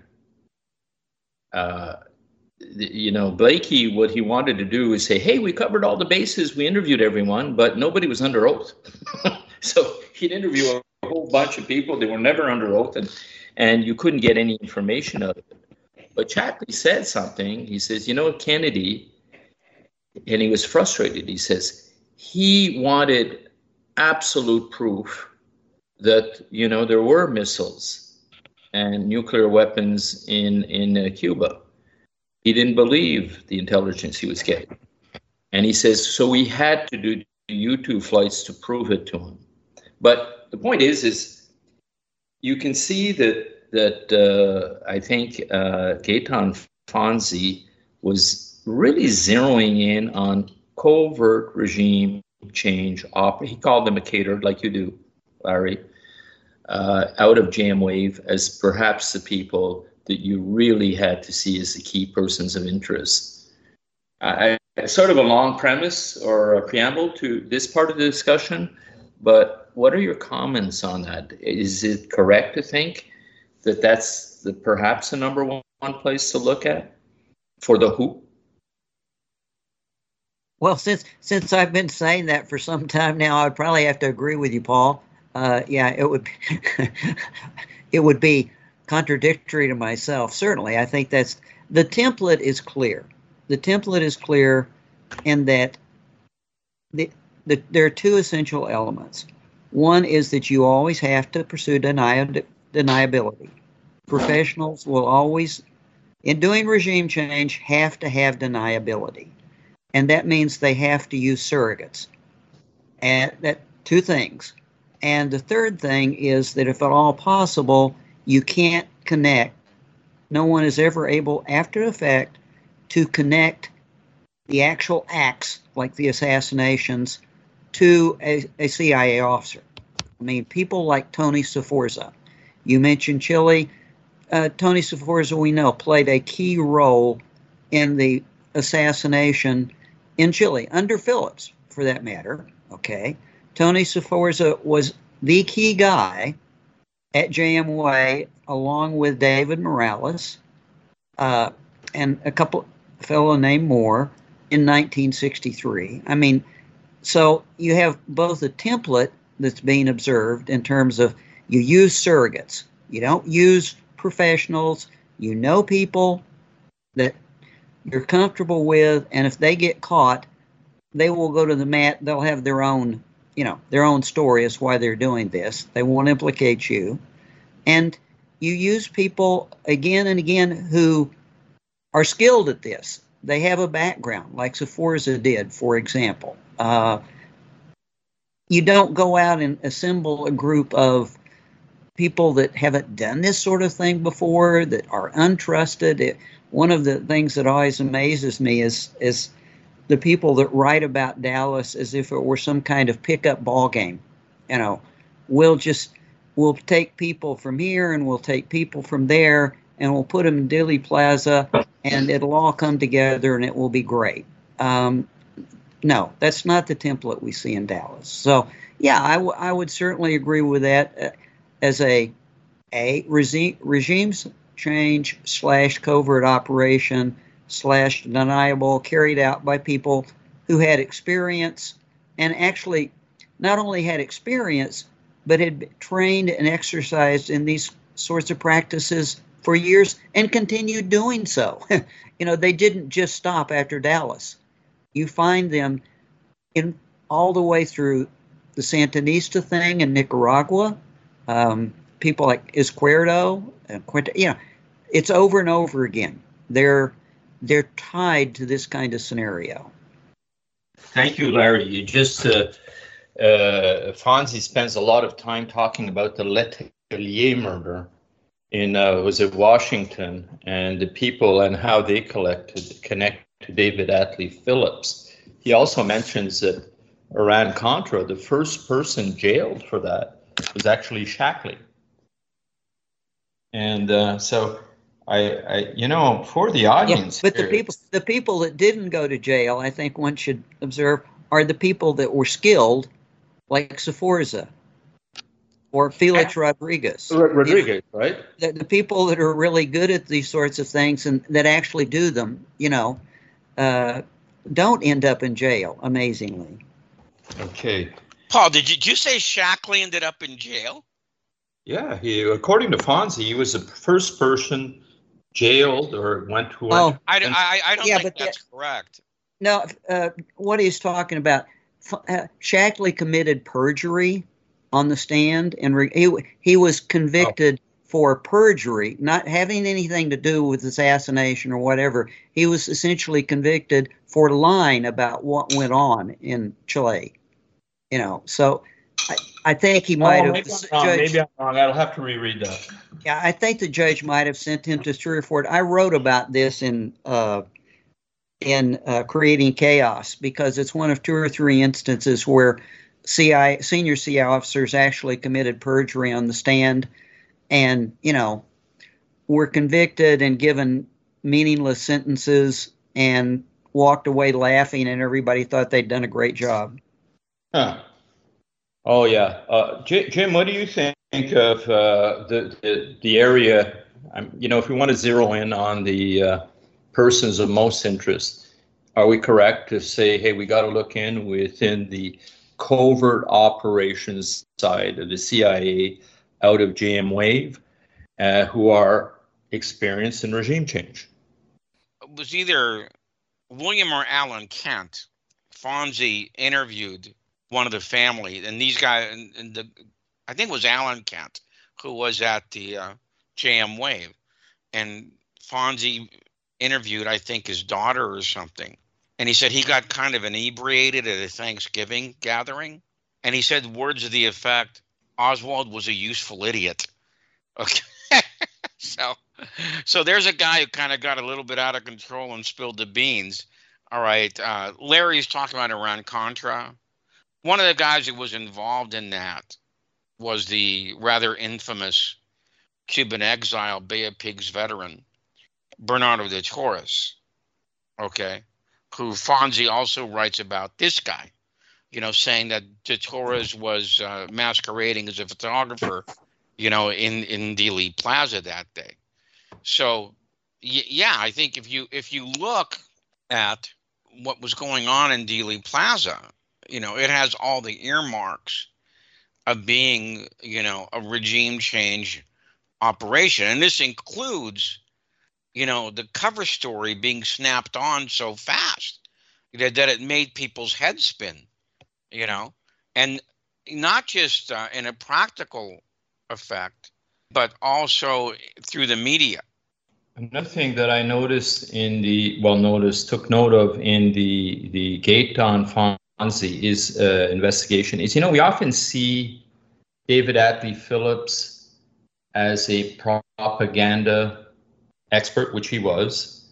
Blakey, what he wanted to do is say, hey, we covered all the bases, we interviewed everyone, but nobody was under oath. So he'd interview a whole bunch of people, they were never under oath, and you couldn't get any information out of it. But Shackley said something, he says, Kennedy, and he was frustrated, he says, he wanted absolute proof that, there were missiles and nuclear weapons in Cuba. He didn't believe the intelligence he was getting. And he says, so we had to do U-2 flights to prove it to him. But the point is you can see that I think Gaetan Fonzi was really zeroing in on covert regime change. He called them a catered, like you do, Larry, out of JM Wave as perhaps the people that you really had to see as the key persons of interest. Sort of a long premise or a preamble to this part of the discussion, but what are your comments on that? Is it correct to think that that's perhaps the number one place to look at for the WHO? Well, since I've been saying that for some time now, I'd probably have to agree with you, Paul. Yeah, it would it would be contradictory to myself. Certainly, I think the template is clear. The template is clear in that there are two essential elements. One is that you always have to pursue deniability. Professionals will always, in doing regime change, have to have deniability. And that means they have to use surrogates. And that two things. And the third thing is that if at all possible, you can't connect. No one is ever able, after the fact, to connect the actual acts, like the assassinations, to a CIA officer. I mean, people like Tony Sforza. You mentioned Chile. Tony Sforza, we know, played a key role in the assassination in Chile, under Phillips, for that matter. Okay. Tony Sforza was the key guy at JMWA, along with David Morales and a fellow named Moore in 1963. I mean, so you have both a template that's being observed in terms of you use surrogates. You don't use professionals. You know people that you're comfortable with, and if they get caught, they will go to the mat. They'll have their own, their own story as why they're doing this. They won't implicate you. And you use people again and again who are skilled at this. They have a background, like Sforza did, for example. You don't go out and assemble a group of people that haven't done this sort of thing before, that are untrusted. One of the things that always amazes me is the people that write about Dallas as if it were some kind of pickup ball game. We'll take people from here and we'll take people from there and we'll put them in Dealey Plaza and it'll all come together and it will be great. No, that's not the template we see in Dallas. So, yeah, I would certainly agree with that as a regime change / covert operation / deniable carried out by people who had experience and actually not only had experience, but had been trained and exercised in these sorts of practices for years and continued doing so. They didn't just stop after Dallas. You find them in all the way through the Sandinista thing in Nicaragua. People like Izquierdo and Quinta, it's over and over again. They're tied to this kind of scenario. Thank you, Larry. You just Fonzie spends a lot of time talking about the Letelier murder in was it Washington, and the people and how they connect to David Atlee Phillips. He also mentions that Iran-Contra, the first person jailed for that was actually Shackley. And so I for the audience. Yeah, but the people that didn't go to jail, I think one should observe, are the people that were skilled, like Sforza or Felix Rodriguez. Rodriguez, right? The people that are really good at these sorts of things and that actually do them, don't end up in jail, amazingly. Okay. Paul, did you say Shackley ended up in jail? Yeah, according to Fonzie, he was the first person jailed or went to. I don't think that's correct. No, what he's talking about, Shackley committed perjury on the stand, and he was convicted for perjury, not having anything to do with assassination or whatever. He was essentially convicted for lying about what went on in Chile. So I think he might have. Maybe I'm wrong. I'll have to reread that. Yeah, I think the judge might have sent him to 3 or 4. I wrote about this in Creating Chaos, because it's one of 2 or 3 instances where senior CIA officers actually committed perjury on the stand, and were convicted and given meaningless sentences and walked away laughing, and everybody thought they'd done a great job. Huh. Oh yeah, Jim, what do you think of the area? If we want to zero in on the persons of most interest, are we correct to say, hey, we got to look within the covert operations side of the CIA out of JM Wave, who are experienced in regime change? It was either William or Alan Kent. Fonzie interviewed one of the family, and these guys, I think it was Alan Kent, who was at the JM Wave, and Fonzie interviewed, I think, his daughter or something, and he said he got kind of inebriated at a Thanksgiving gathering, and he said words of the effect, Oswald was a useful idiot. Okay. So there's a guy who kind of got a little bit out of control and spilled the beans. All right. Larry's talking about Iran-Contra. One of the guys who was involved in that was the rather infamous Cuban exile, Bay of Pigs veteran, Bernardo de Torres, okay, who Fonzie also writes about this guy, saying that de Torres was masquerading as a photographer, in Dealey Plaza that day. So, yeah, I think if you look at what was going on in Dealey Plaza, it has all the earmarks of being, a regime change operation. And this includes, the cover story being snapped on so fast that it made people's heads spin, and not just in a practical effect, but also through the media. Another thing that I noticed took note of in the Gate on Fonzie is investigation is, we often see David Atlee Phillips as a propaganda expert, which he was,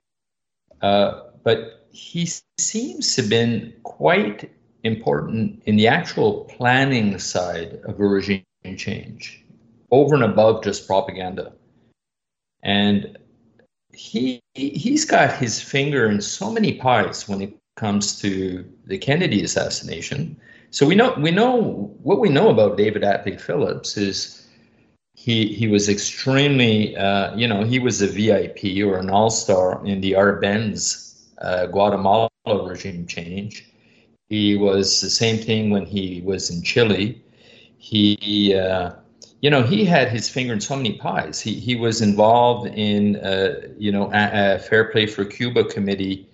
but he seems to have been quite important in the actual planning side of a regime change, over and above just propaganda. And he's got his finger in so many pies when it comes to the Kennedy assassination. So we know what we know about David Atlee Phillips is he was extremely he was a VIP or an all-star in the Arbenz Guatemala regime change. He was the same thing when he was in Chile. He had his finger in so many pies. He was involved in, a Fair Play for Cuba committee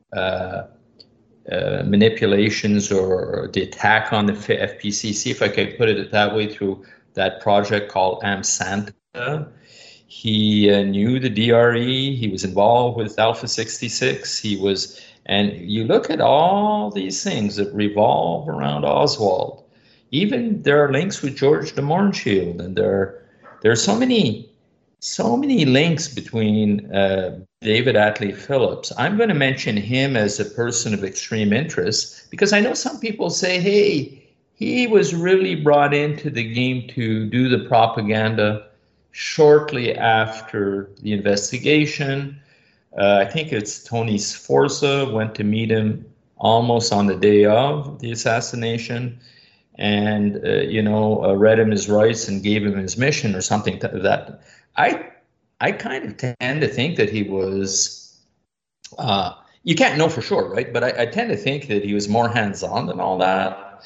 manipulations or the attack on the FPCC, if I could put it that way, through that project called AmSanta. He knew the DRE. He was involved with Alpha 66. And you look at all these things that revolve around Oswald. Even there are links with George de Mohrenschildt, and there are so many links between David Atlee Phillips. I'm going to mention him as a person of extreme interest because I know some people say, hey, he was really brought into the game to do the propaganda shortly after the investigation. I think it's Tony Sforza went to meet him almost on the day of the assassination. And, read him his rights and gave him his mission or something to that. I kind of tend to think that he was, you can't know for sure, right? But I tend to think that he was more hands-on than all that.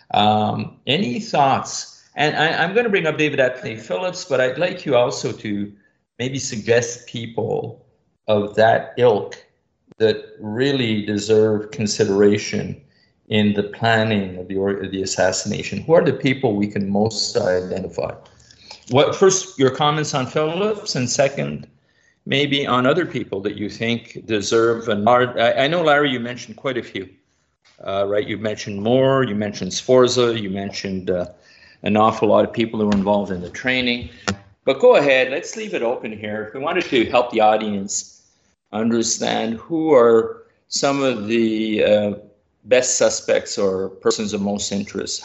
Any thoughts? And I'm going to bring up David Atlee Phillips, but I'd like you also to maybe suggest people of that ilk that really deserve consideration in the planning of the assassination. Who are the people we can most identify? First, your comments on Phillips, and second, maybe on other people that you think deserve I know, Larry, you mentioned quite a few, right? You mentioned Moore, you mentioned Sforza, you mentioned an awful lot of people who were involved in the training. But go ahead, let's leave it open here. If we wanted to help the audience understand who are some of the best suspects or persons of most interest,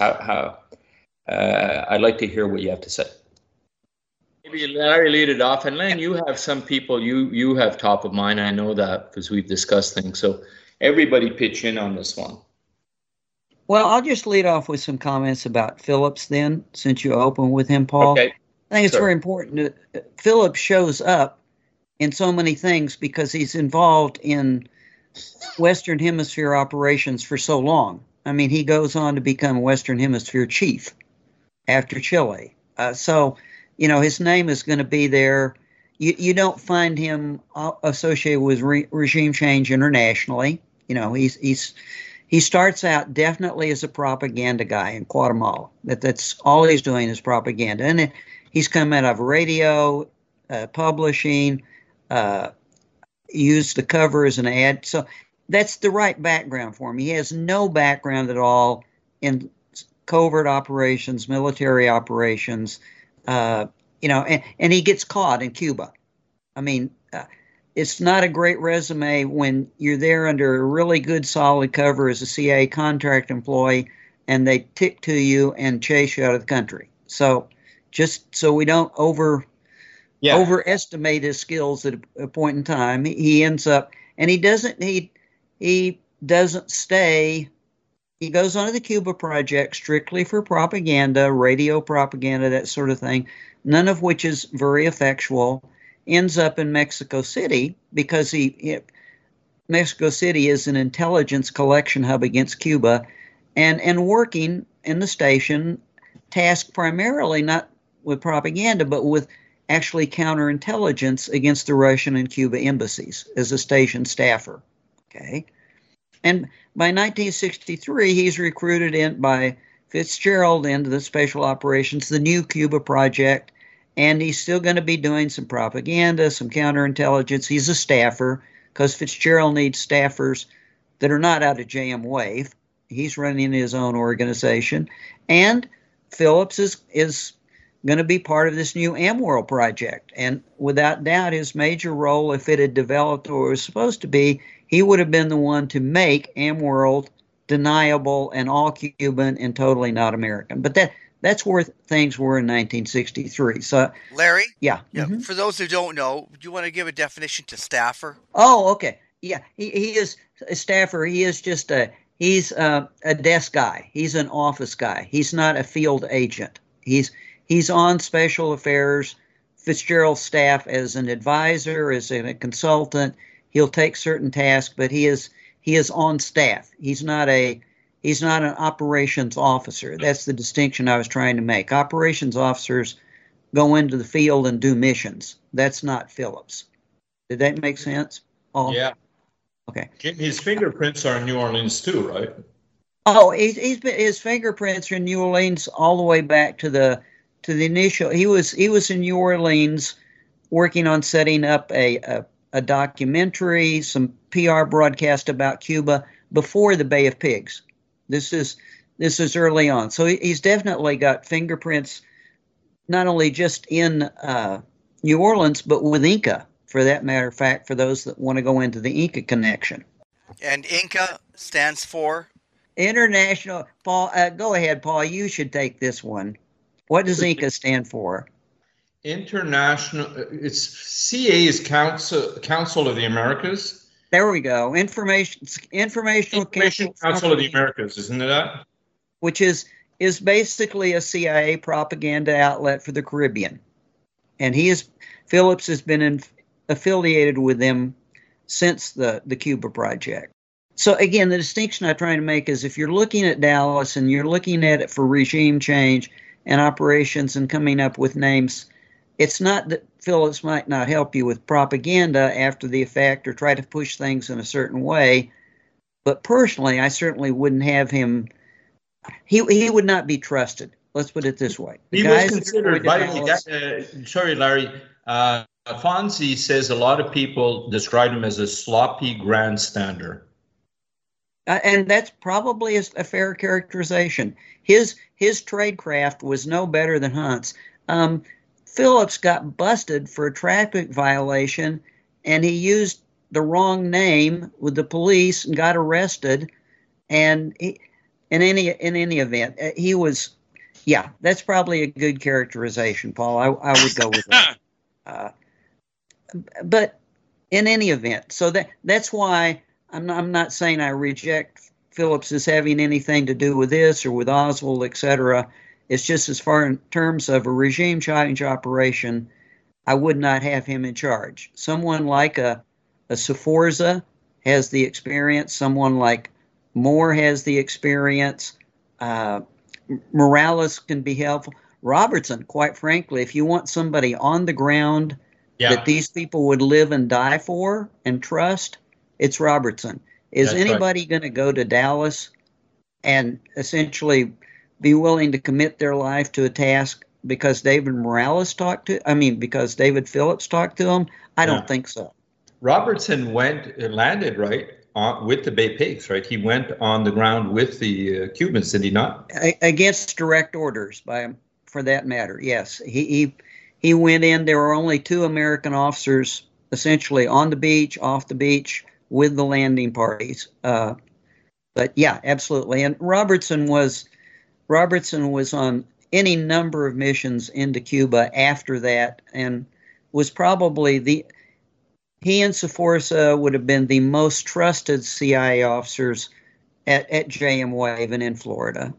I'd like to hear what you have to say. Maybe Larry lead it off, and Len, you have some people you have top of mind. I know that because we've discussed things. So everybody pitch in on this one. Well, I'll just lead off with some comments about Phillips then, since you open with him, Paul. Okay. I think it's Sure. very important. Phillips shows up in so many things because he's involved in Western Hemisphere operations for so long. I mean, he goes on to become Western Hemisphere chief after Chile. So, his name is going to be there. You don't find him associated with regime change internationally. He starts out definitely as a propaganda guy in Guatemala. That's all he's doing is propaganda, and he's come out of radio, publishing, used the cover as an ad. So that's the right background for him. He has no background at all in covert operations, military operations, and he gets caught in Cuba. I mean, it's not a great resume when you're there under a really good, solid cover as a CIA contract employee, and they tick to you and chase you out of the country. So just so we don't overestimate his skills at a point in time, he ends up, and he doesn't stay. He goes on to the Cuba Project strictly for propaganda, radio propaganda, that sort of thing, none of which is very effectual. Ends up in Mexico City because Mexico City is an intelligence collection hub against Cuba, and working in the station, tasked primarily not with propaganda, but with actually counterintelligence against the Russian and Cuba embassies as a station staffer. Okay. And by 1963, he's recruited by Fitzgerald into the Special Operations, the new Cuba Project, and he's still going to be doing some propaganda, some counterintelligence. He's a staffer because Fitzgerald needs staffers that are not out of JM Wave. He's running his own organization. And Phillips is going to be part of this new AmWorld project. And without doubt, his major role, if it had developed or was supposed to be, he would have been the one to make AmWorld deniable and all Cuban and totally not American. But that's where things were in 1963. So, Larry? Yeah. Yeah. For those who don't know, do you want to give a definition to staffer? Oh, okay. Yeah, he is a staffer. He is just he's a desk guy. He's an office guy. He's not a field agent. He's on special affairs, Fitzgerald staff as an advisor, as a consultant. He'll take certain tasks, but he is on staff. He's not an operations officer. That's the distinction I was trying to make. Operations officers go into the field and do missions. That's not Phillips. Did that make sense, Paul? Yeah. Okay. His fingerprints are in New Orleans too, right? Oh, his fingerprints are in New Orleans all the way back to the initial. He was in New Orleans working on setting up a documentary, some PR broadcast about Cuba before the Bay of Pigs. This is early on. So he's definitely got fingerprints, not only just in New Orleans, but with Inca, for that matter of fact, for those that want to go into the Inca connection. And Inca stands for? International. Paul, go ahead, Paul. You should take this one. What does Inca stand for? International. It's CA is Council of the Americas. There we go. Informational Council of the Americas, isn't it that? Which is basically a CIA propaganda outlet for the Caribbean, and Phillips has been affiliated with them since the Cuba Project. So again, the distinction I'm trying to make is if you're looking at Dallas and you're looking at it for regime change and operations and coming up with names, it's not that Phillips might not help you with propaganda after the effect or try to push things in a certain way. But personally, I certainly wouldn't have him. He would not be trusted. Let's put it this way. He was considered, sorry, Larry, Fonzie says a lot of people describe him as a sloppy grandstander. And that's probably a fair characterization. His tradecraft was no better than Hunt's. Phillips got busted for a traffic violation, and he used the wrong name with the police and got arrested. And in any event, he was, yeah, that's probably a good characterization, Paul. I would go with that. But in any event, so that's why I'm not saying I reject Phillips is having anything to do with this or with Oswald, etc. It's just as far in terms of a regime change operation, I would not have him in charge. Someone like a Sforza has the experience. Someone like Moore has the experience. Morales can be helpful. Robertson, quite frankly, if you want somebody on the ground that these people would live and die for and trust, it's Robertson. Is That's anybody going to go to Dallas and essentially be willing to commit their life to a task because David Phillips talked to them? I don't think so. Robertson landed right with the Bay Pigs, right? He went on the ground with the Cubans, did he not? Against direct orders, for that matter, yes. He went in. There were only 2 American officers essentially on the beach, off the beach, with the landing parties. But yeah, absolutely. And Robertson was on any number of missions into Cuba after that, and was probably he and Sforza would have been the most trusted CIA officers at JM Wave and in Florida.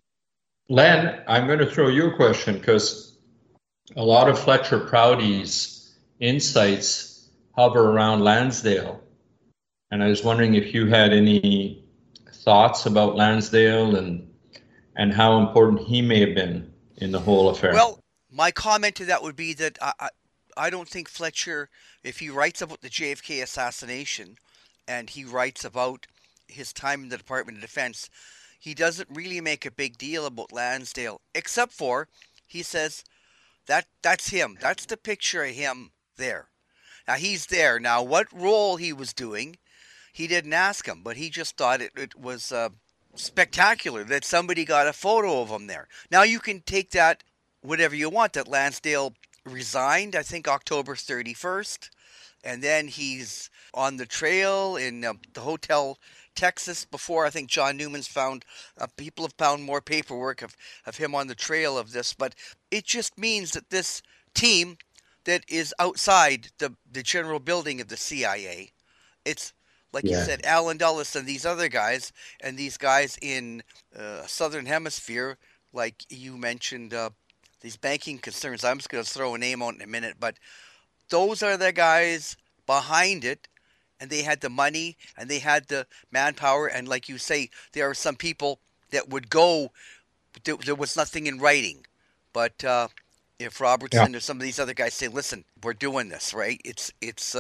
Len, I'm going to throw you a question because a lot of Fletcher Prouty's insights hover around Lansdale. And I was wondering if you had any thoughts about Lansdale and how important he may have been in the whole affair. Well, my comment to that would be that I don't think Fletcher, if he writes about the JFK assassination and he writes about his time in the Department of Defense, he doesn't really make a big deal about Lansdale, except for he says that's him. That's the picture of him there. Now, he's there. Now, what role he was doing, he didn't ask him, but he just thought it was spectacular that somebody got a photo of him there. Now, you can take that whatever you want, that Lansdale resigned, I think, October 31st, and then he's on the trail in the Hotel Texas before. I think John Newman's found, people have found more paperwork of him on the trail of this, but it just means that this team that is outside the general building of the CIA, it's like you said, Alan Dulles and these other guys, and these guys in Southern Hemisphere, like you mentioned, these banking concerns. I'm just going to throw a name on in a minute, but those are the guys behind it, and they had the money, and they had the manpower, and like you say, there are some people that would go, there was nothing in writing, but if Robertson or some of these other guys say, listen, we're doing this, right? It's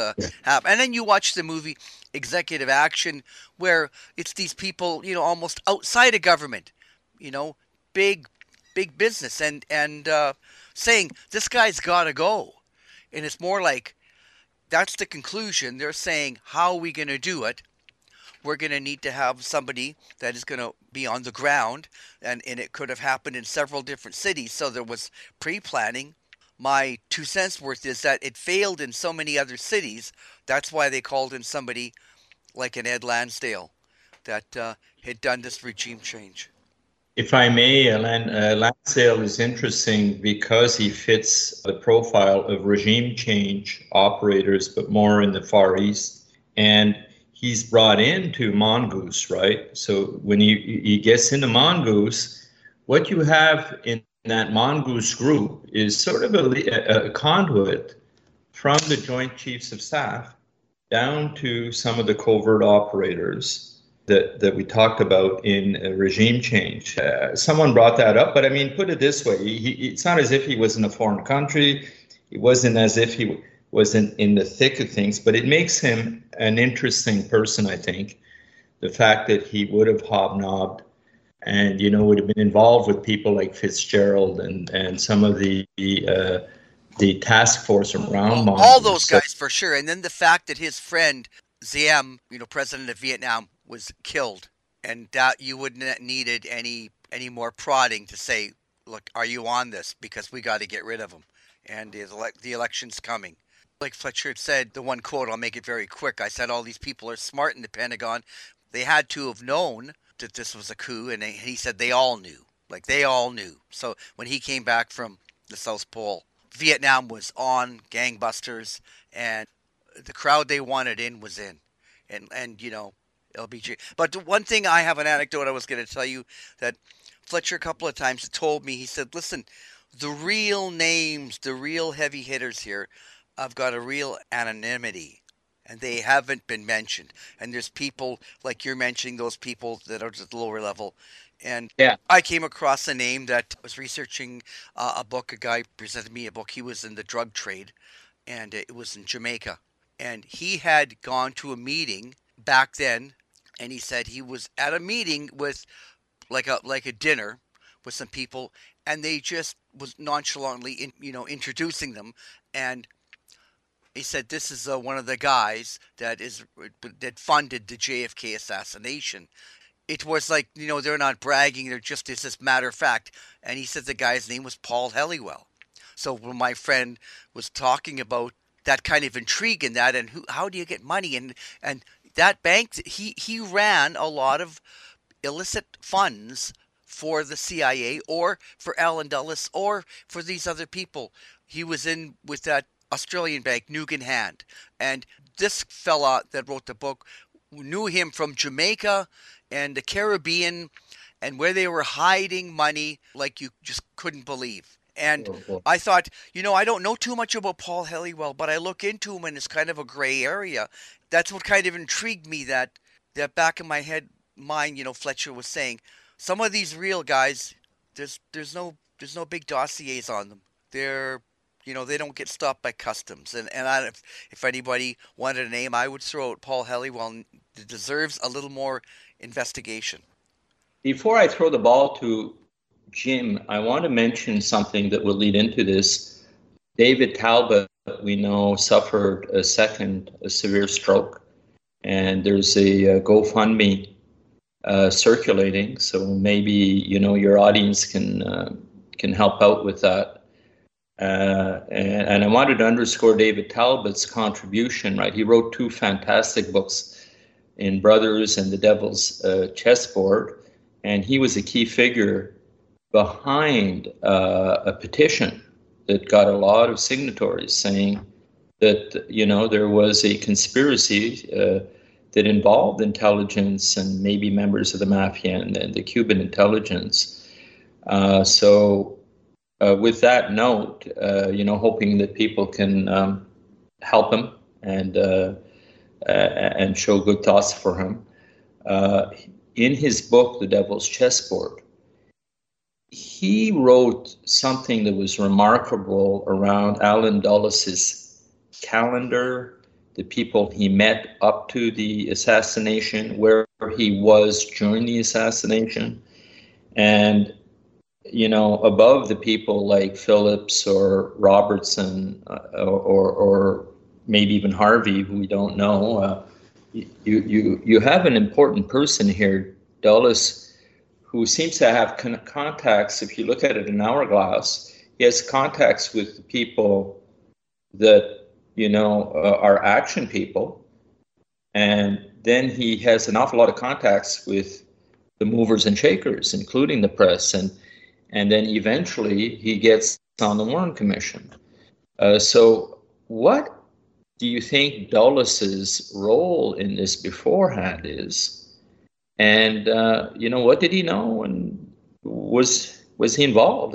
and then you watch the movie Executive Action, where it's these people, almost outside of government, big business, and saying, this guy's got to go. And it's more like, that's the conclusion. They're saying, how are we going to do it? We're going to need to have somebody that is going to be on the ground, and it could have happened in several different cities. So there was pre-planning. My 2 cents worth is that it failed in so many other cities. That's why they called in somebody like an Ed Lansdale that had done this regime change. If I may, Lansdale is interesting because he fits the profile of regime change operators, but more in the Far East. And he's brought into Mongoose, right? So when he gets into Mongoose, what you have in that Mongoose group is sort of a conduit from the Joint Chiefs of Staff down to some of the covert operators that we talked about in regime change. Someone brought that up, but I mean, put it this way, it's not as if he was in a foreign country. It wasn't as if he wasn't in the thick of things, but it makes him an interesting person, I think. The fact that he would have hobnobbed and, would have been involved with people like Fitzgerald and some of the task force around Mongoose. All those guys for sure. And then the fact that his friend Diem, president of Vietnam, was killed, and that you wouldn't have needed any more prodding to say, look, are you on this? Because we got to get rid of him, and the election's coming. Like Fletcher said, the one quote, I'll make it very quick, I said all these people are smart in the Pentagon. They had to have known that this was a coup, and he said they all knew. Like, they all knew. So when he came back from the South Pole, Vietnam was on gangbusters, and the crowd they wanted in was in. And LBJ. But the one thing, I have an anecdote I was going to tell you that Fletcher a couple of times told me. He said, listen, the real names, the real heavy hitters here, have got a real anonymity, and they haven't been mentioned. And there's people, like you're mentioning, those people that are at the lower level. And Yeah. I came across a name that I was researching a book. A guy presented me a book. He was in the drug trade, and it was in Jamaica. And he had gone to a meeting back then, and he said he was at a meeting with like a dinner with some people, and they just was nonchalantly introducing them, and he said this is one of the guys that funded the JFK assassination. It was like, they're not bragging, they're just, it's this matter of fact. And he said the guy's name was Paul Helliwell. So when my friend was talking about that kind of intrigue in that, and how do you get money, and that bank, he ran a lot of illicit funds for the CIA or for Alan Dulles or for these other people. He was in with that Australian bank, Nugan Hand. And this fella that wrote the book knew him from Jamaica and the Caribbean, and where they were hiding money like you just couldn't believe. And I thought, I don't know too much about Paul Helliwell, but I look into him and it's kind of a gray area. That's what kind of intrigued me, that back in my mind, Fletcher was saying, some of these real guys, there's no big dossiers on them. They're, they don't get stopped by customs. And if anybody wanted a name, I would throw out Paul Helliwell. It deserves a little more investigation. Before I throw the ball to Jim, I want to mention something that will lead into this. David Talbot, we know, suffered a severe stroke, and there's a GoFundMe circulating. So maybe your audience can help out with that. And I wanted to underscore David Talbot's contribution. Right, he wrote 2 fantastic books, in Brothers and the Devil's Chessboard, and he was a key figure behind a petition that got a lot of signatories saying that there was a conspiracy that involved intelligence and maybe members of the mafia and the Cuban intelligence. So with that note, hoping that people can help him and show good thoughts for him. In his book, The Devil's Chessboard, he wrote something that was remarkable around Alan Dulles's calendar, the people he met up to the assassination, where he was during the assassination, and above the people like Phillips or Robertson or maybe even Harvey, who we don't know. You have an important person here, Dulles, who seems to have contacts. If you look at it in Hourglass, he has contacts with the people that are action people, and then he has an awful lot of contacts with the movers and shakers, including the press, and then eventually he gets on the Warren Commission. So what do you think Dulles's role in this beforehand is? And what did he know, and was he involved?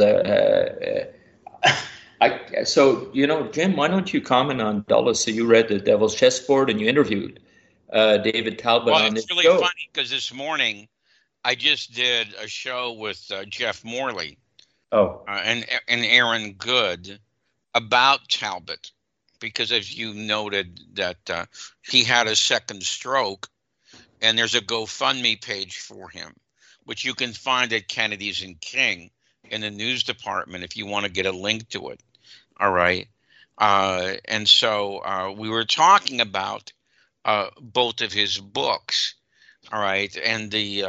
So Jim, why don't you comment on Dulles? So you read The Devil's Chessboard and you interviewed David Talbot on this show. Well, it's really funny because this morning I just did a show with Jeff Morley and Aaron Good about Talbot, because as you noted that he had a second stroke, and there's a GoFundMe page for him, which you can find at Kennedy's and King in the news department if you want to get a link to it. All right. And so we were talking about both of his books. All right. And the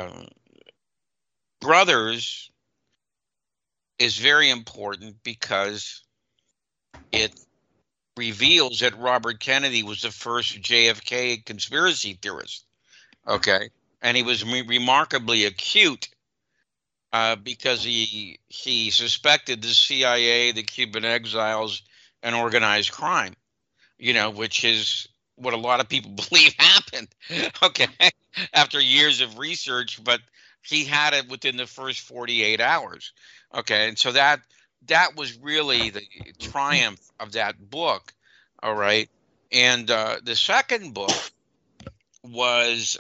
Brothers is very important because it reveals that Robert Kennedy was the first JFK conspiracy theorist. Okay. And he was remarkably acute because he suspected the CIA, the Cuban exiles, and organized crime, which is what a lot of people believe happened. Okay. after years of research, but he had it within the first 48 hours. Okay, and so that was really the triumph of that book. All right, and the second book was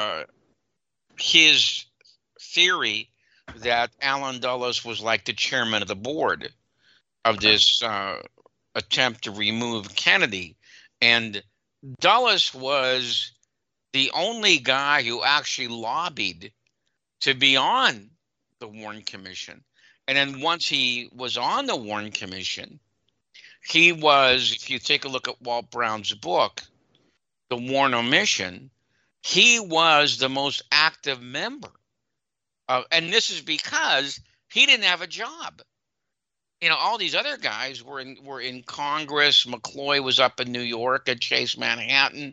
his theory that Alan Dulles was like the chairman of the board of this attempt to remove Kennedy. And Dulles was the only guy who actually lobbied to be on the Warren Commission. And then once he was on the Warren Commission, he was, if you take a look at Walt Brown's book, The Warren Omission, he was the most active member. And this is because he didn't have a job. All these other guys were in Congress. McCloy was up in New York at Chase Manhattan.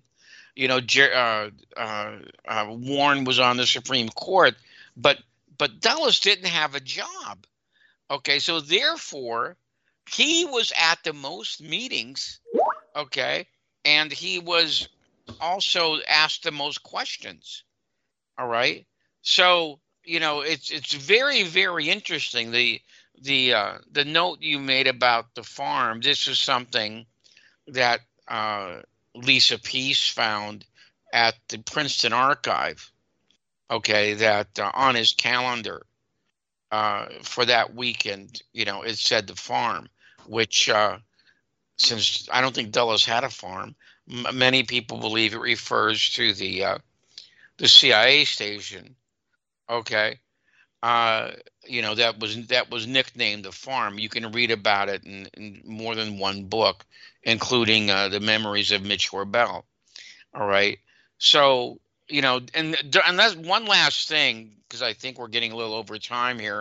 Warren was on the Supreme Court, but Dulles didn't have a job. Okay, so therefore, he was at the most meetings. Okay, and he was also asked the most questions. All right, so it's very, very interesting. The note you made about the farm. This is something that Lisa Peace found at the Princeton Archive. Okay, that on his calendar for that weekend, it said the farm, which since I don't think Dulles had a farm, many people believe it refers to the CIA station. Okay. That was nicknamed the farm. You can read about it in more than one book, including the Memories of Mitch Corbell. All right. So, and that's one last thing, because I think we're getting a little over time here.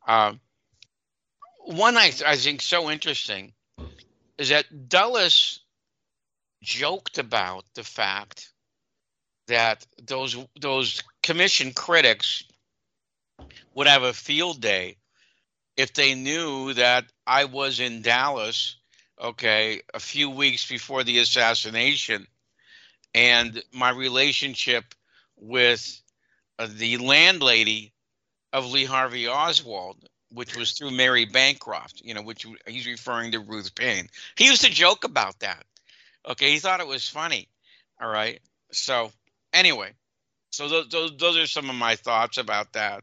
One I think so interesting is that Dulles joked about the fact that those commission critics would have a field day if they knew that I was in Dallas, okay, a few weeks before the assassination, and my relationship with the landlady of Lee Harvey Oswald, which was through Mary Bancroft, which he's referring to Ruth Paine. He used to joke about that. Okay, he thought it was funny. All right. So anyway, so those are some of my thoughts about that.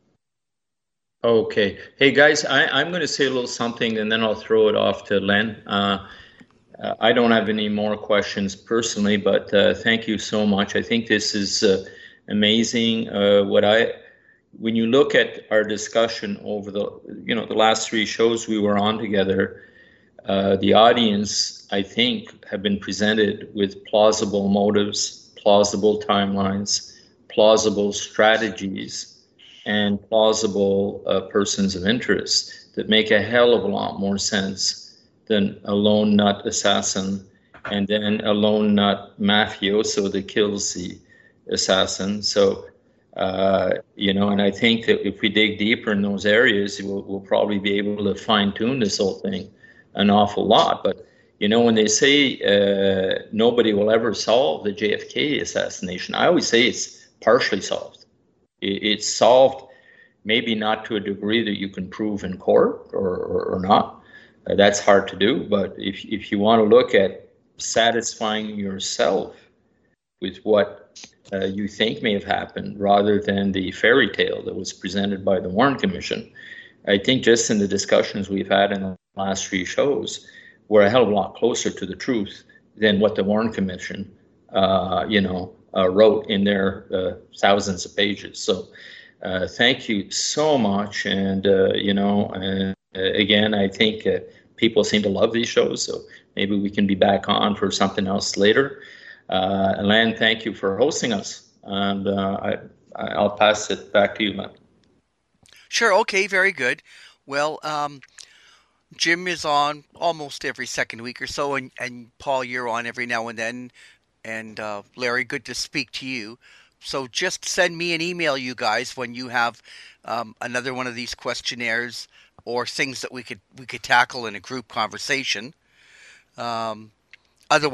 Okay. Hey, guys, I'm going to say a little something, and then I'll throw it off to Len. I don't have any more questions personally, but thank you so much. I think this is amazing. When you look at our discussion over the last three shows we were on together, the audience, I think, have been presented with plausible motives, plausible timelines, plausible strategies, and plausible persons of interest that make a hell of a lot more sense than a lone nut assassin and then a lone nut mafioso that kills the assassin. So, and I think that if we dig deeper in those areas, we'll probably be able to fine-tune this whole thing an awful lot. But, when they say nobody will ever solve the JFK assassination, I always say it's partially solved. It's solved, maybe not to a degree that you can prove in court or not. That's hard to do. But if you want to look at satisfying yourself with what you think may have happened rather than the fairy tale that was presented by the Warren Commission, I think just in the discussions we've had in the last three shows, we're a hell of a lot closer to the truth than what the Warren Commission, wrote in their thousands of pages. So thank you so much. And, again, I think people seem to love these shows, so maybe we can be back on for something else later. Len, thank you for hosting us. And I'll pass it back to you, Len. Sure. Okay. Very good. Well, Jim is on almost every second week or so, and Paul, you're on every now and then. And Larry, good to speak to you. So just send me an email, you guys, when you have another one of these questionnaires or things that we could tackle in a group conversation. Otherwise,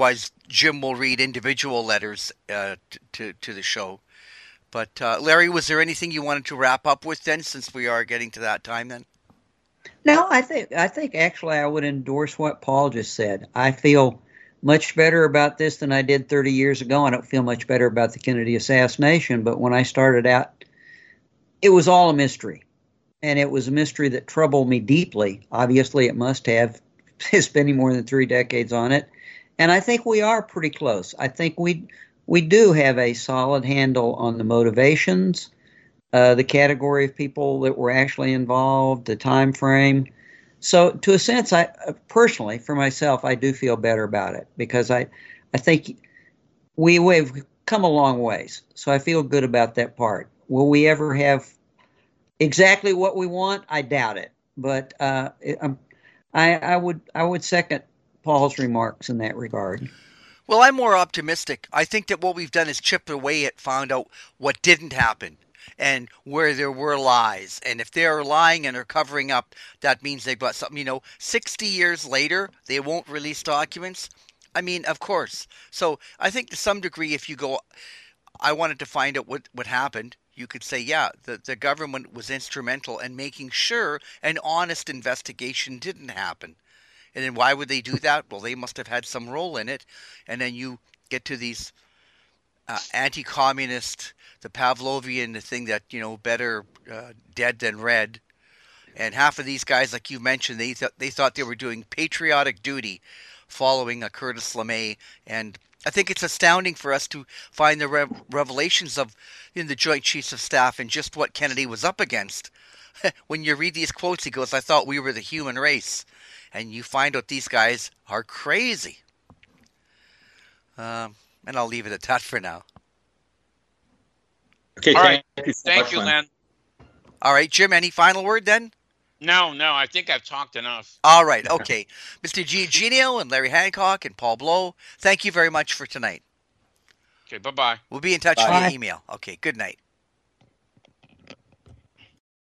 Jim will read individual letters to the show. But Larry, was there anything you wanted to wrap up with then, since we are getting to that time then? No, I think actually I would endorse what Paul just said. I feel much better about this than I did 30 years ago. I don't feel much better about the Kennedy assassination, but when I started out, it was all a mystery. And it was a mystery that troubled me deeply. Obviously, it must have, spending more than 3 decades on it. And I think we are pretty close. I think we do have a solid handle on the motivations, the category of people that were actually involved, the time frame. So to a sense, I personally, for myself, I do feel better about it because I think we've come a long ways. So I feel good about that part. Will we ever have exactly what we want? I doubt it. But I would second Paul's remarks in that regard. Well, I'm more optimistic. I think that what we've done is chipped away at found out what didn't happen and where there were lies. And if they're lying and are covering up, that means they've got something. 60 years later, they won't release documents. I mean, of course. So I think to some degree, if you go, I wanted to find out what happened, you could say, yeah, the government was instrumental in making sure an honest investigation didn't happen. And then why would they do that? Well, they must have had some role in it. And then you get to these anti-communist, the Pavlovian thing that, better dead than red. And half of these guys, like you mentioned, they thought they were doing patriotic duty following Curtis LeMay. And I think it's astounding for us to find the revelations in the Joint Chiefs of Staff and just what Kennedy was up against. When you read these quotes, he goes, I thought we were the human race. And you find out these guys are crazy. And I'll leave it at that for now. Okay, All right. thank you so Thank much, you, Len. Len. All right, Jim, any final word then? No, I think I've talked enough. All right, okay. Mr. Giugenio and Larry Hancock and Paul Blow, thank you very much for tonight. Okay, bye-bye. We'll be in touch Bye. via email. Okay, good night.